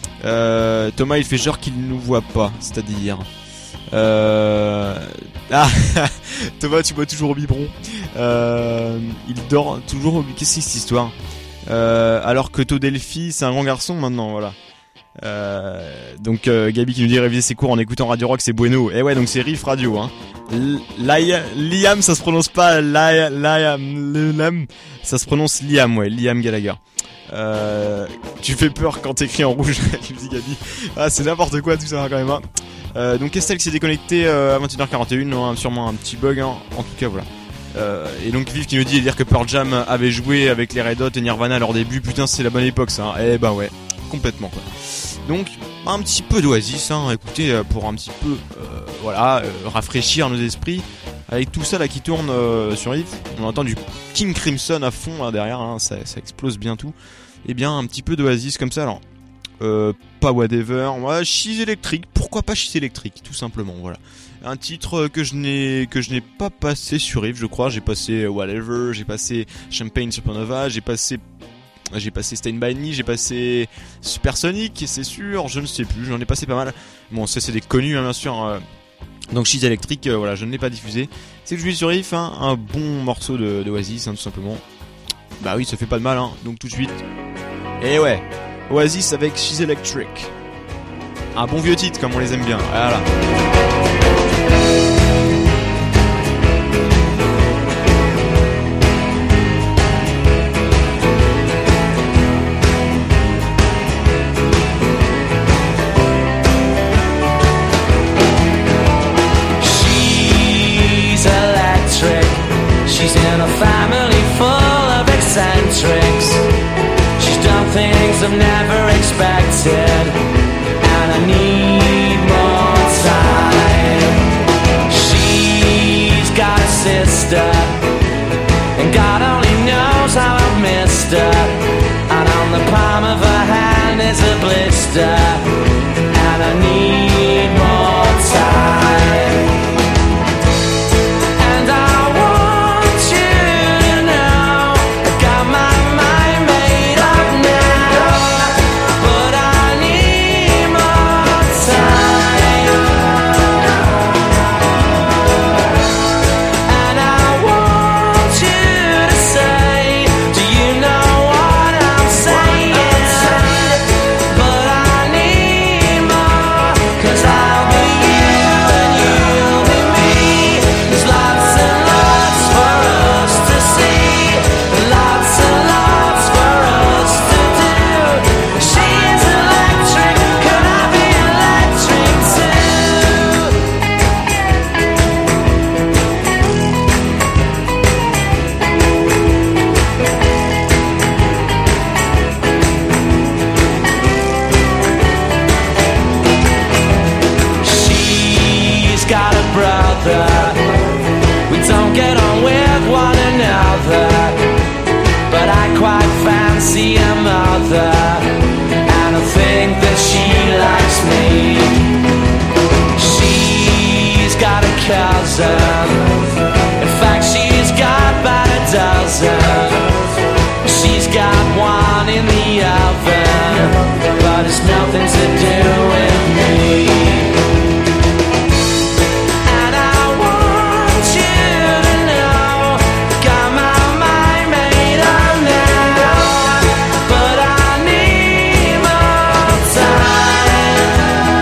Euh, Thomas il fait genre qu'il ne nous voit pas, c'est-à-dire. Euh... Ah, Thomas, tu bois toujours au biberon. Euh, il dort toujours au biberon. Qu'est-ce que c'est cette histoire? Euh, alors que Todelphi, c'est un grand garçon maintenant, voilà. Euh, donc euh, Gabi qui nous dit réviser ses cours en écoutant Radio Rock, c'est bueno. Et ouais, donc c'est Riff Radio, hein. L- Liam, ça se prononce pas Liam, Liam, ça se prononce Liam, ouais, Liam Gallagher. Euh, tu fais peur quand t'écris en rouge, qui me dit Gabi. Ah, c'est n'importe quoi tout ça quand même. Hein. Euh, donc Estelle qui s'est déconnectée euh, à vingt et une heures quarante et un, hein, sûrement un petit bug. Hein. En tout cas, voilà. Euh, et donc Viv qui nous dit et dire que Pearl Jam avait joué avec les Red Hot et Nirvana à leur début. Putain, c'est la bonne époque ça. Hein. Eh ben ouais, complètement quoi. Donc un petit peu d'Oasis, hein, écoutez, pour un petit peu, euh, voilà, euh, rafraîchir nos esprits. Avec tout ça là qui tourne euh, sur Yves, on entend du King Crimson à fond là derrière, hein, ça, ça explose bien tout. Et bien un petit peu d'Oasis comme ça, alors euh, pas Whatever, ouais, She's Electric, pourquoi pas She's Electric, tout simplement, voilà. Un titre que je n'ai que je n'ai pas passé sur Yves, je crois. J'ai passé Whatever, j'ai passé Champagne Supernova, j'ai passé J'ai passé Stain by Me, j'ai passé Supersonic, c'est sûr, je ne sais plus, j'en ai passé pas mal. Bon, ça c'est des connus, hein, bien sûr. Euh, donc She's Electric, euh, voilà, je ne l'ai pas diffusé. C'est que je suis sur Riff, hein, un bon morceau de, de Oasis, hein, tout simplement. Bah oui, ça fait pas de mal, hein. Donc tout de suite. Et ouais, Oasis avec She's Electric. Un bon vieux titre, comme on les aime bien. Voilà. She's in a family full of eccentrics. She's done things I've never expected, and I need more time. brother. We don't get on with one another, but I quite fancy a mother, and I think that she likes me. She's got a cousin, in fact she's got about a dozen. She's got one in the oven, but it's nothing to do with me. And I want you to know, got my mind made up now, but I need more time.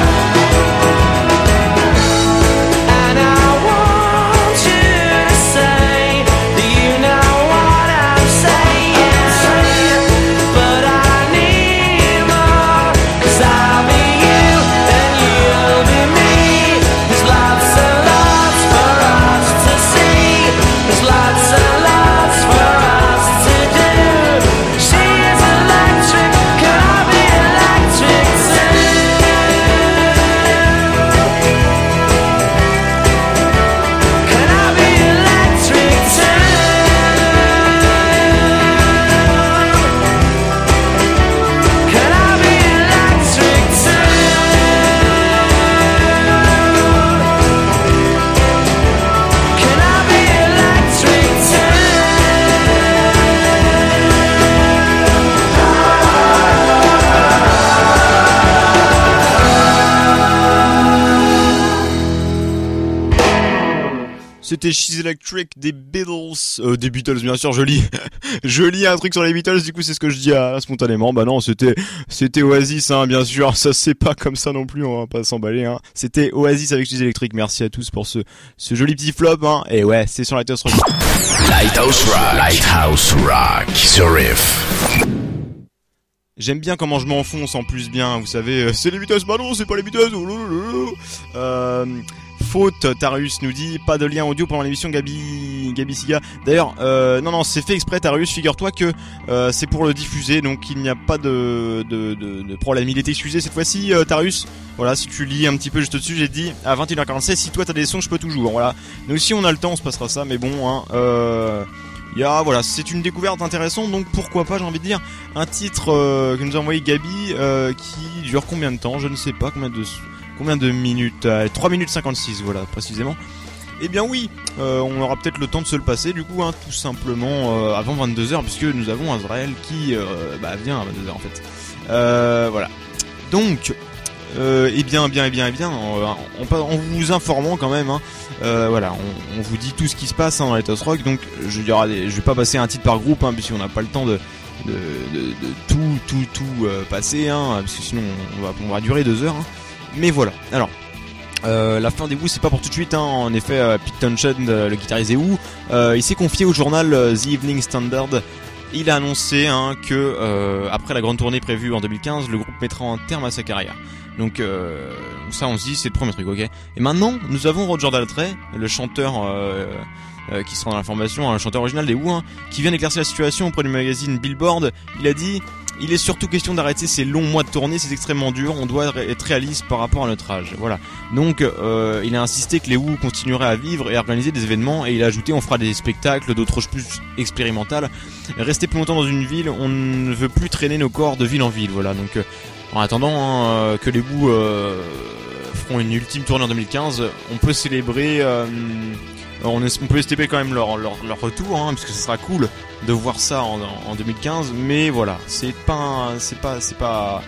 And I want you to say, do you know what I'm saying? But I need more, 'cause I'll be you and you'll be me. There's lots and lots for us to see. There's lots and lots for us to do. She is electric, can I be electric too? Can I be electric too? Can I be electric too? Can I be electric too? C'était She's Electric des Beatles, euh, des Beatles bien sûr. Je lis, je lis un truc sur les Beatles. Du coup, c'est ce que je dis à, spontanément. Bah non, c'était, c'était Oasis, hein, bien sûr. Ça c'est pas comme ça non plus. On va pas s'emballer. Hein. C'était Oasis avec She's Electric. Merci à tous pour ce, ce joli petit flop. Hein. Et ouais, c'est sur Lighthouse Rock. Lighthouse Rock. Lighthouse Rock sur Riff. J'aime bien comment je m'enfonce en plus bien. Vous savez, euh, c'est les Beatles. Bah non, c'est pas les Beatles. Oh là là là. Euh, Faute, Tarius nous dit pas de lien audio pendant l'émission. Gabi, Gabi Siga. D'ailleurs, euh, non non, c'est fait exprès, Tarius. Figure-toi que euh, c'est pour le diffuser, donc il n'y a pas de de, de, de problème. Il est excusé cette fois-ci, euh, Tarius. Voilà, si tu lis un petit peu juste au-dessus, j'ai dit à vingt et une heures quarante-sept. Si toi t'as des sons, je peux toujours. Voilà. Donc si on a le temps, on se passera ça. Mais bon, hein. Euh... Il y a, voilà, c'est une découverte intéressante, donc pourquoi pas, j'ai envie de dire, un titre euh, que nous a envoyé Gabi, euh, qui dure combien de temps, je ne sais pas, combien de combien de minutes, euh, trois minutes cinquante-six, voilà, précisément. Eh bien oui, euh, on aura peut-être le temps de se le passer, du coup, hein, tout simplement euh, avant vingt-deux heures, puisque nous avons Azrael qui euh, bah, vient à vingt-deux heures en fait. Euh, voilà. Donc, euh, eh bien, bien, eh bien, eh bien, en, en, en vous informant quand même, hein, euh, voilà, on, on vous dit tout ce qui se passe hein, dans Lighthouse Rock, donc je, je vais pas passer un titre par groupe, hein, puisqu'on n'a pas le temps de, de, de, de tout, tout, tout euh, passer, hein, parce que sinon on va, on va durer deux heures. Hein. Mais voilà. Alors, euh, la fin des Who, c'est pas pour tout de suite. Hein. En effet, euh, Pete Townshend, euh, le guitariste des Who, euh, il s'est confié au journal euh, The Evening Standard. Il a annoncé hein, que euh, après la grande tournée prévue en deux mille quinze, le groupe mettra un terme à sa carrière. Donc euh, ça, on se dit, c'est le premier truc, ok. Et maintenant, nous avons Roger Daltrey, le chanteur euh, euh, qui sera dans l'information, un chanteur original des Who, hein, qui vient d'éclaircir la situation auprès du magazine Billboard. Il a dit: il est surtout question d'arrêter ces longs mois de tournée, c'est extrêmement dur, on doit être réaliste par rapport à notre âge. Voilà. Donc euh, il a insisté que les Who continueraient à vivre et à organiser des événements, et il a ajouté: on fera des spectacles, d'autres choses plus expérimentales. Rester plus longtemps dans une ville, on ne veut plus traîner nos corps de ville en ville. Voilà. Donc euh, en attendant hein, que les Who euh, feront une ultime tournée en deux mille quinze, on peut célébrer euh, on, est, on peut estimer quand même leur, leur, leur retour, hein, parce que ce sera cool de voir ça en, en deux mille quinze. Mais voilà, c'est pas, c'est pas, c'est pas,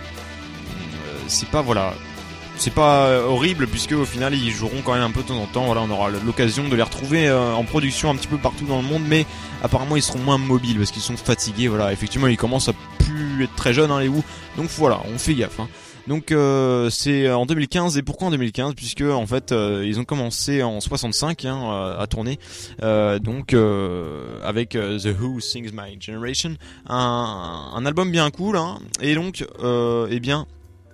euh, c'est pas voilà, c'est pas horrible, puisque au final ils joueront quand même un peu de temps en temps. Voilà, on aura l'occasion de les retrouver euh, en production un petit peu partout dans le monde, mais apparemment ils seront moins mobiles parce qu'ils sont fatigués. Voilà, effectivement ils commencent à plus être très jeunes hein, les Who. Donc voilà, on fait gaffe. Hein. Donc euh, c'est en deux mille quinze. Et pourquoi en deux mille quinze? Puisque en fait euh, ils ont commencé en soixante-cinq hein, à tourner euh, donc euh, avec euh, The Who Sings My Generation, un, un album bien cool hein. Et donc euh, eh bien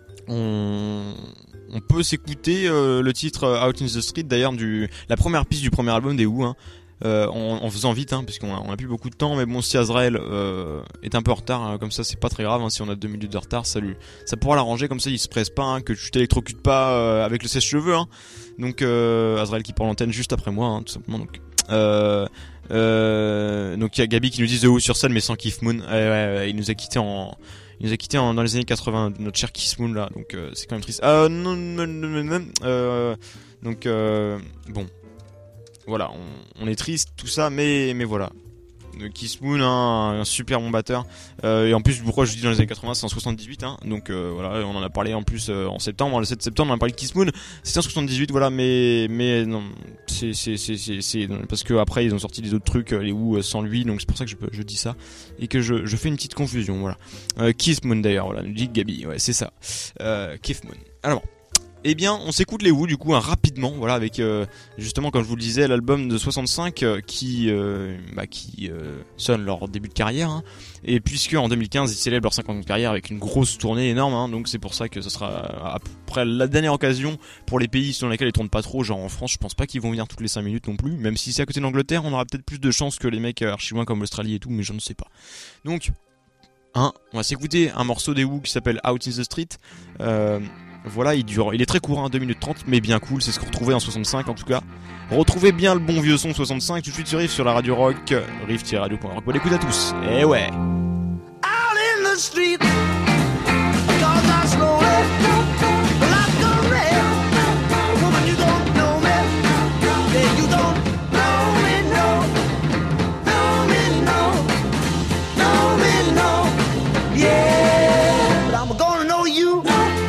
on on peut s'écouter euh, le titre Out in the Street, d'ailleurs du la première piste du premier album des Who hein. euh, en, en faisant vite, hein, parce qu'on a, on a plus beaucoup de temps. Mais bon, si Azrael euh, est un peu en retard, hein, comme ça, c'est pas très grave. Hein, si on a deux minutes de retard, ça lui, ça pourra l'arranger. Comme ça, il se presse pas, hein, que tu t'électrocutes pas euh, avec le sèche-cheveux. Hein. Donc euh, Azrael qui prend l'antenne juste après moi, hein, tout simplement. Donc. Euh, euh, donc il y a Gabi qui nous dit The Who sur scène mais sans Keith Moon. Ouais, ouais, ouais, il nous a quitté en, il nous a quitté en, dans les années quatre-vingts, notre cher Keith Moon là. Donc euh, c'est quand même triste. Euh, non, non, non, non, euh, donc euh, bon, voilà, on, on est triste tout ça, mais mais voilà. Keith Moon, hein, un super bon batteur. Euh, et en plus, pourquoi je dis dans les années quatre-vingts, c'est en soixante-dix-huit, hein. Donc euh, voilà, on en a parlé en plus euh, en septembre, le sept septembre, on a parlé de Keith Moon. C'était en soixante-dix-huit, voilà, mais mais non, c'est c'est c'est c'est, c'est parce que après ils ont sorti des autres trucs, les Who sans lui, donc c'est pour ça que je je dis ça et que je je fais une petite confusion, voilà. Euh, Keith Moon d'ailleurs, voilà, nous dit Gabi, ouais, c'est ça. Euh, Keith Moon. Alors. Eh bien, on s'écoute les Who du coup hein, rapidement, voilà, avec euh, justement comme je vous le disais l'album de soixante-cinq euh, qui euh, bah, qui euh, sonne leur début de carrière, hein, et puisque en deux mille quinze ils célèbrent leur cinquantième de carrière avec une grosse tournée énorme, hein, donc c'est pour ça que ce sera à peu près la dernière occasion pour les pays sur lesquels ils tournent pas trop, genre en France, je pense pas qu'ils vont venir toutes les cinq minutes non plus, même si c'est à côté de l'Angleterre, on aura peut-être plus de chances que les mecs archi loin comme l'Australie et tout, mais je ne sais pas. Donc, hein, on va s'écouter un morceau des Who qui s'appelle Out in the Street. Euh, Voilà, il dure, il est très court, hein, deux minutes trente, mais bien cool, c'est ce qu'on retrouvait en soixante-cinq en tout cas. Retrouvez bien le bon vieux son soixante-cinq tout de suite sur Riff, sur la radio rock, riff tiret radio point rock. Bonne écoute à tous, et ouais. Out in the street, cars are slowly, like the rain. Woman, you don't know me, yeah, you don't know me, no, know me, no, know me, no, yeah, but I'm gonna know you.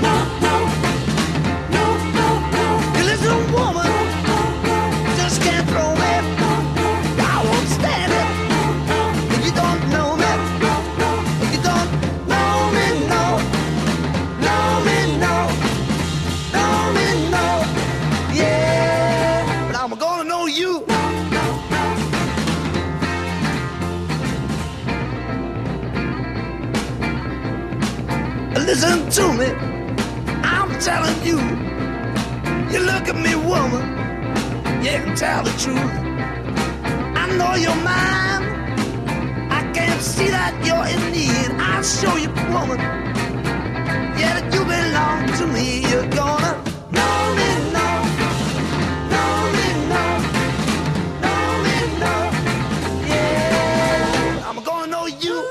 Listen to me, I'm telling you. You look at me, woman, you can tell the truth. I know you're mine, I can't see that you're in need. I'll show you, woman, yeah, that you belong to me. You're gonna know me, know, know me, know, know me, know, yeah, I'm gonna know you.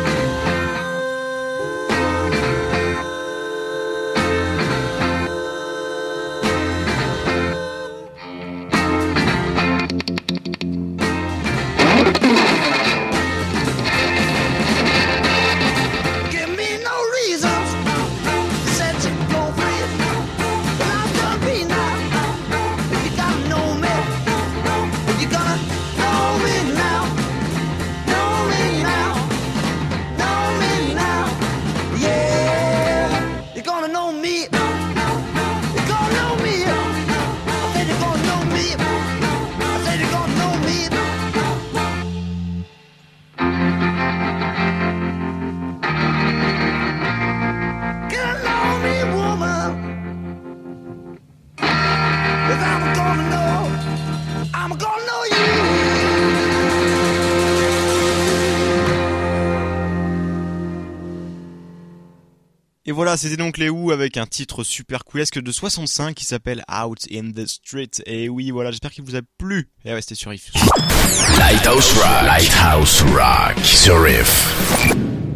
Et voilà, c'était donc les Who avec un titre super coolesque de soixante-cinq qui s'appelle Out in the Street. Et oui, voilà, j'espère qu'il vous a plu. Et ouais, c'était sur Riff. Lighthouse Rock, Lighthouse Rock sur Riff.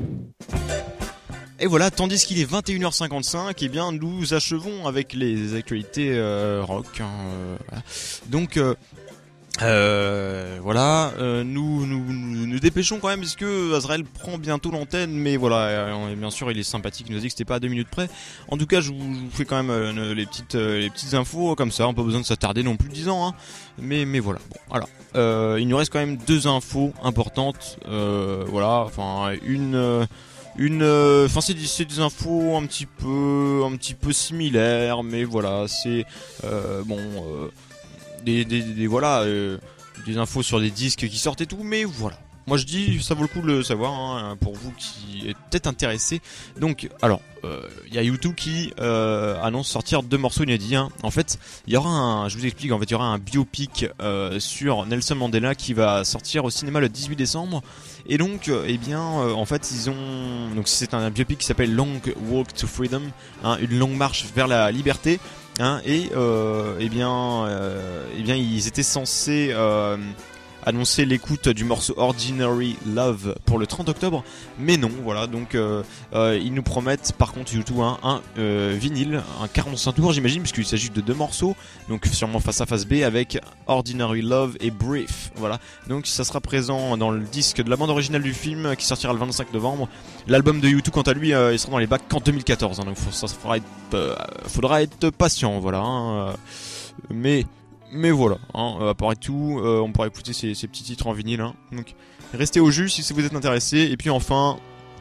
Et voilà, tandis qu'il est vingt et une heures cinquante-cinq, eh bien nous achevons avec les actualités euh, rock. Hein, euh, voilà. Donc euh, euh, voilà, euh, nous, nous nous nous dépêchons quand même parce que Azrael prend bientôt l'antenne, mais voilà, euh, bien sûr il est sympathique, il nous a dit que c'était pas à deux minutes près. En tout cas, je vous, je vous fais quand même euh, les petites euh, les petites infos comme ça, on n'a pas besoin de s'attarder non plus dix ans, hein. Mais mais voilà. Bon, alors, euh, il nous reste quand même deux infos importantes, euh, voilà, enfin une euh, Une, enfin euh, c'est, c'est des infos un petit peu, un petit peu similaires, mais voilà, c'est euh, bon, euh, des, des, des voilà, euh, des infos sur des disques qui sortent et tout, mais voilà. Moi je dis, ça vaut le coup de le savoir, hein, pour vous qui êtes peut-être intéresser. Donc, alors, il euh, y a U deux qui euh, annonce sortir deux morceaux inédits. Hein. En fait, il y aura un, je vous explique, en fait, il y aura un biopic euh, sur Nelson Mandela qui va sortir au cinéma le dix-huit décembre. Et donc, euh, eh bien, euh, en fait, ils ont, donc c'est un biopic qui s'appelle Long Walk to Freedom, hein, une longue marche vers la liberté. Hein, et euh, eh bien, euh, eh bien, ils étaient censés euh, annoncer l'écoute du morceau Ordinary Love pour le trente octobre, mais non, voilà. Donc, euh, euh, ils nous promettent, par contre, YouTube, hein, un euh, vinyle, un quarante-cinq tours, j'imagine, puisqu'il s'agit de deux morceaux, donc sûrement face A face B avec Ordinary Love et Brief. Voilà. Donc, ça sera présent dans le disque de la bande originale du film qui sortira le vingt-cinq novembre. L'album de U deux, quant à lui, euh, il sera dans les bacs qu'en deux mille quatorze. Hein, donc, ça, ça faudra être, euh, faudra être patient, voilà. Hein, euh, mais Mais voilà, hein, euh, à part et tout, euh, on pourra écouter ces, ces petits titres en vinyle. Hein. Donc, restez au jus si vous êtes intéressés. Et puis enfin,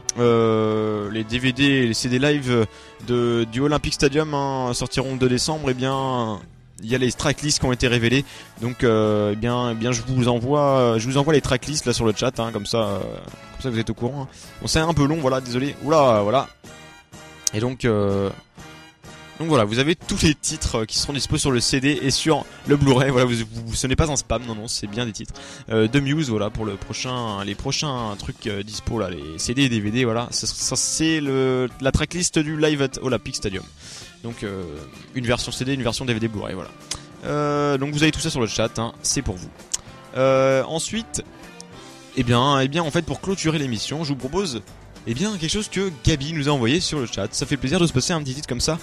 euh, les D V D et les C D live de, du Olympic Stadium hein, sortiront le deux décembre. Et bien, il y a les tracklists qui ont été révélés. Donc, euh, eh bien, eh bien, je vous envoie, je vous envoie les tracklists là sur le chat, hein, comme ça, euh, comme ça vous êtes au courant. Hein. Bon, c'est un peu long, voilà, désolé. Oula, voilà. Et donc. Euh, Donc voilà, vous avez tous les titres qui seront dispo sur le C D et sur le Blu-ray. Voilà, vous, vous, ce n'est pas un spam, non non, c'est bien des titres euh, de Muse. Voilà pour le prochain, les prochains trucs euh, dispo là, les C D et D V D. Voilà, ça, ça c'est le la tracklist du Live at Olympic Stadium. Donc euh, une version C D, une version D V D Blu-ray. Voilà. Euh, donc vous avez tout ça sur le chat, hein, c'est pour vous. Euh, ensuite, eh bien, eh bien, en fait, pour clôturer l'émission, je vous propose. Eh bien, quelque chose que Gabi nous a envoyé sur le chat. Ça fait plaisir de se passer un petit titre comme ça.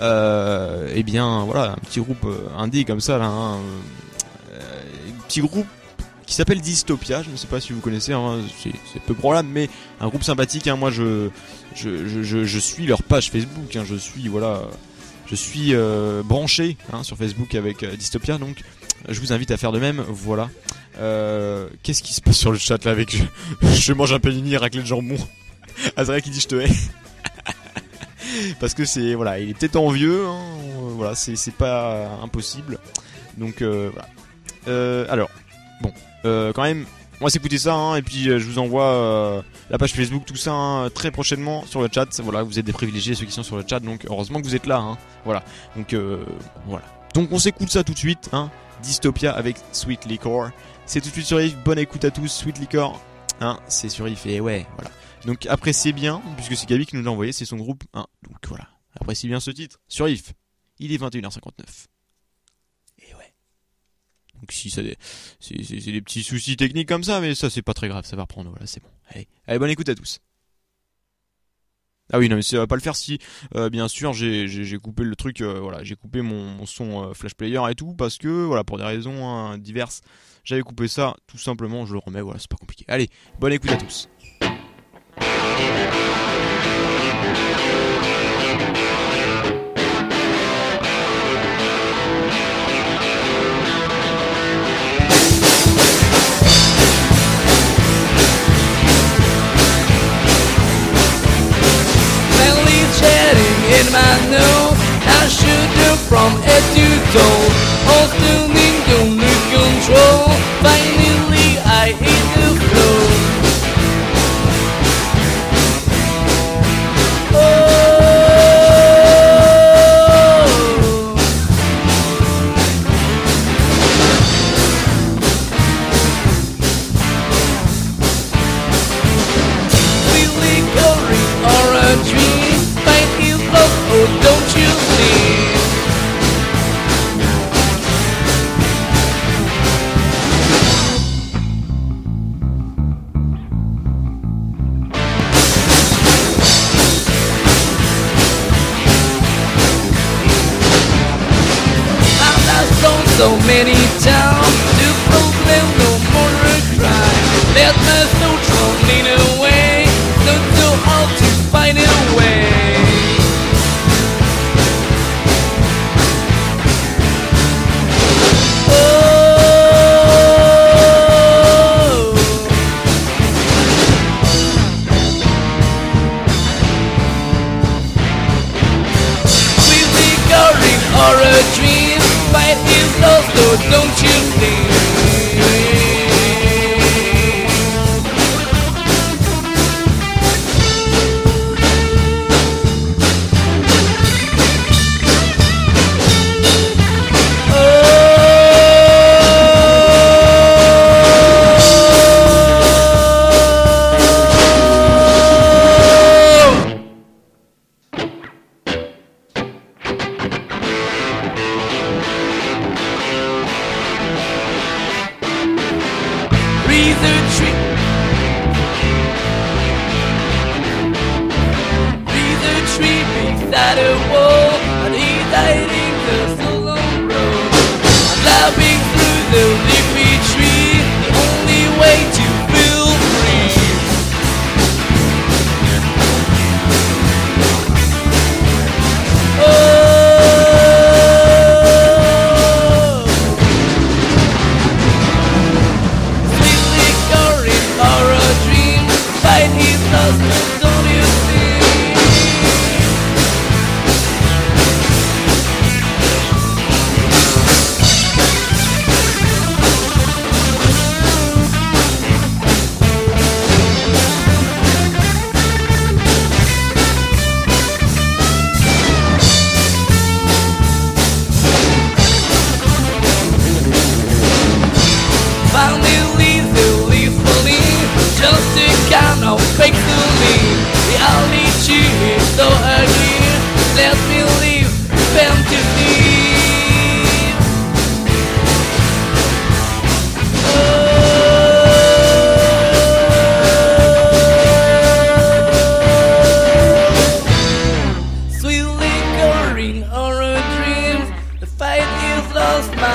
Euh, eh bien, voilà, un petit groupe euh, indé comme ça, là. Hein, euh, un petit groupe qui s'appelle Dystopia. Je ne sais pas si vous connaissez, hein, c'est, c'est peu probable, mais un groupe sympathique. Hein, moi, je, je, je, je, je suis leur page Facebook. Hein, je suis, voilà, je suis euh, branché hein, sur Facebook avec euh, Dystopia. Donc, je vous invite à faire de même. Voilà. Euh, qu'est-ce qui se passe sur le chat là avec je, je mange un panini raclé de jambon. Azrael qui dit je te hais. Parce que c'est voilà, il est peut-être envieux, hein, euh, voilà, c'est c'est pas impossible. Donc euh, voilà. Euh, alors bon, euh, quand même, on va s'écouter ça, hein, et puis euh, je vous envoie euh, la page Facebook, tout ça hein, très prochainement sur le chat. Voilà, vous êtes des privilégiés ceux qui sont sur le chat, donc heureusement que vous êtes là, hein, voilà. Donc euh, voilà. Donc on s'écoute ça tout de suite, hein. Dystopia avec Sweet Liquor. C'est tout de suite sur If. Bonne écoute à tous, Sweet Liquor. Hein, c'est sur If et ouais, voilà. Donc appréciez bien, puisque c'est Gabi qui nous l'a envoyé, c'est son groupe. Hein, donc voilà, appréciez bien ce titre. Sur If, il est vingt et une heures cinquante-neuf. Et ouais. Donc si ça, c'est, c'est, c'est des petits soucis techniques comme ça, mais ça c'est pas très grave, ça va reprendre, voilà, c'est bon. Allez, allez bonne écoute à tous. Ah oui, non mais ça va pas le faire si, euh, bien sûr, j'ai, j'ai, j'ai coupé le truc, euh, voilà, j'ai coupé mon, mon son euh, Flash Player et tout, parce que, voilà, pour des raisons hein, diverses, j'avais coupé ça, tout simplement, je le remets, voilà, c'est pas compliqué. Allez, bonne écoute à tous. In my nose, I shoot you from head to toe. All tuning, don't lose control. Finally, I hit the flow. Don't you see? I've done so many times to problem no more a crime. Let my soul trolling away, not so hard to find a way. Or a dream, fight is lost, so don't you leave.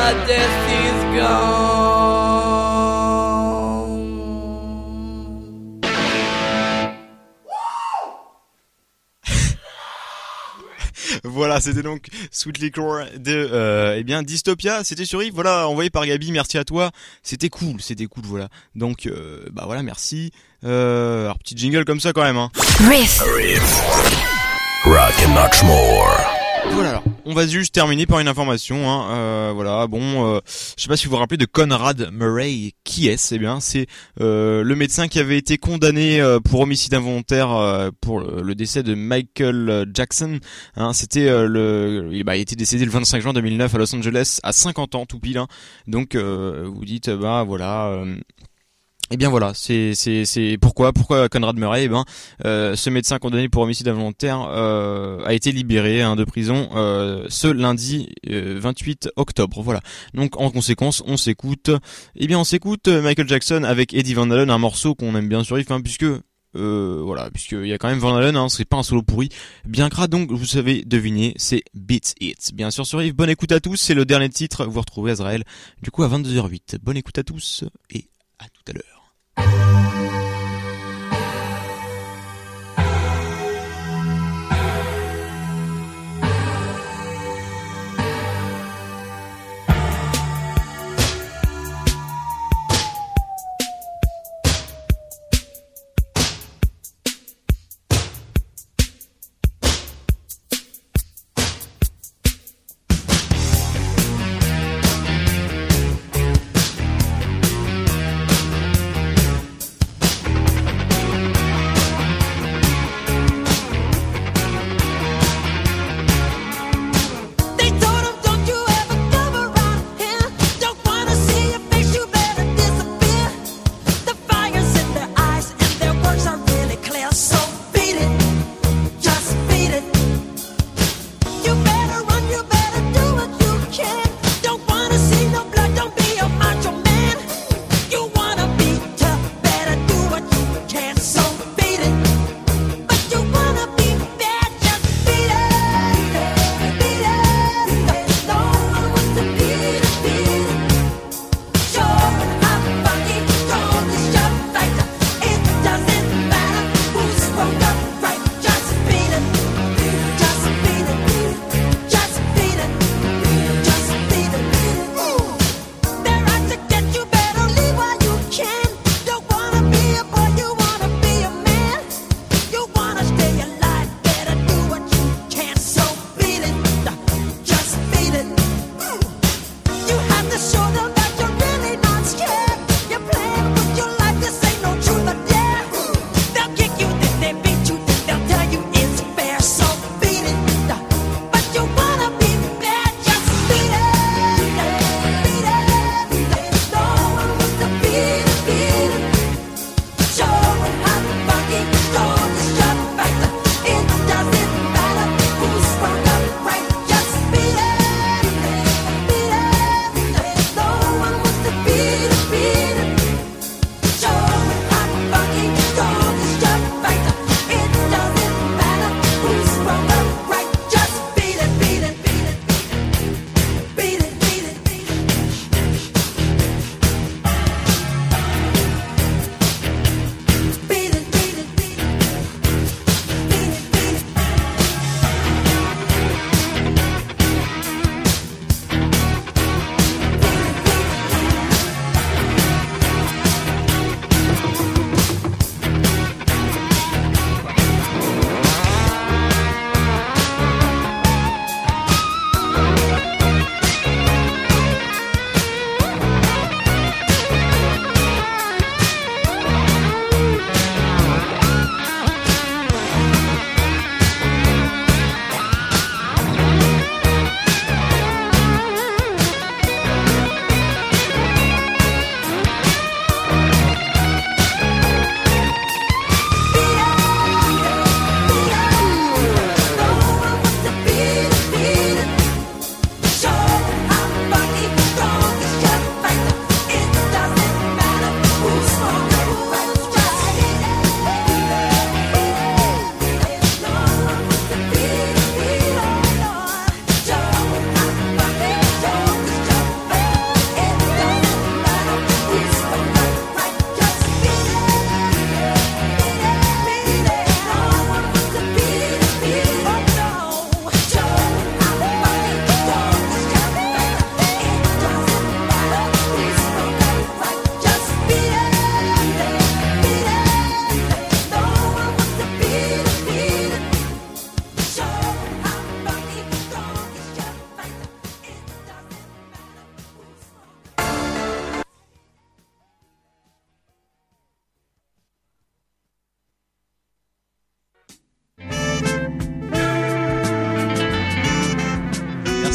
but death is gone. Voilà, c'était donc Sweet Liquor de euh, eh bien Dystopia, c'était sur Yves, voilà, envoyé par Gabi, merci à toi, c'était cool, c'était cool, voilà. Donc euh, bah voilà, merci. Euh, alors petit jingle comme ça quand même hein. Riff. Riff. Rock and much more. Voilà, alors, on va juste terminer par une information, hein, euh, voilà, bon, euh, je sais pas si vous vous rappelez de Conrad Murray, qui est-ce? Eh bien, c'est euh, le médecin qui avait été condamné euh, pour homicide involontaire euh, pour le, le décès de Michael Jackson, hein, c'était euh, le, il, bah, il était décédé le vingt-cinq juin deux mille neuf à Los Angeles, à cinquante ans, tout pile, hein, donc euh, vous dites, bah voilà... Euh, Eh bien voilà, c'est c'est c'est pourquoi pourquoi Conrad Murray, eh ben euh, ce médecin condamné pour homicide involontaire euh, a été libéré hein, de prison euh, ce lundi euh, vingt-huit octobre. Voilà. Donc en conséquence, on s'écoute eh bien on s'écoute Michael Jackson avec Eddie Van Halen, un morceau qu'on aime bien sur Riff hein, puisque euh, voilà, puisqu'il y a quand même Van Halen, hein, c'est pas un solo pourri, bien gras, donc vous savez deviner, c'est Beat It. Bien sûr sur Riff, bonne écoute à tous, c'est le dernier titre, vous retrouvez Azrael du coup à vingt-deux heures huit. Bonne écoute à tous et à tout à l'heure. Thank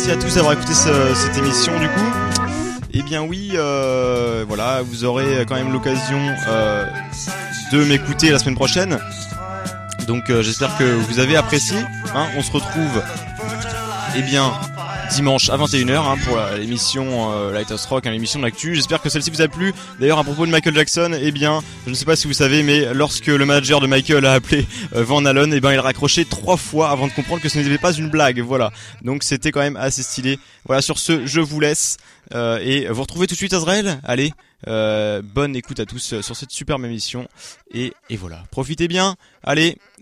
merci à tous d'avoir écouté ce, cette émission du coup. Eh bien oui, euh, voilà, vous aurez quand même l'occasion euh, de m'écouter la semaine prochaine. Donc euh, j'espère que vous avez apprécié. Hein, on se retrouve, eh bien, dimanche à vingt et une heures hein, pour la, l'émission euh, Lighthouse Rock, hein, l'émission d'actu. J'espère que celle-ci vous a plu. D'ailleurs, à propos de Michael Jackson, eh bien, je ne sais pas si vous savez, mais lorsque le manager de Michael a appelé euh, Van Halen, eh ben, il a raccroché trois fois avant de comprendre que ce n'était pas une blague. Voilà. Donc c'était quand même assez stylé. Voilà. Sur ce, je vous laisse euh, et vous retrouvez tout de suite Azrael. Allez, euh, bonne écoute à tous euh, sur cette superbe émission et et voilà. Profitez bien. Allez.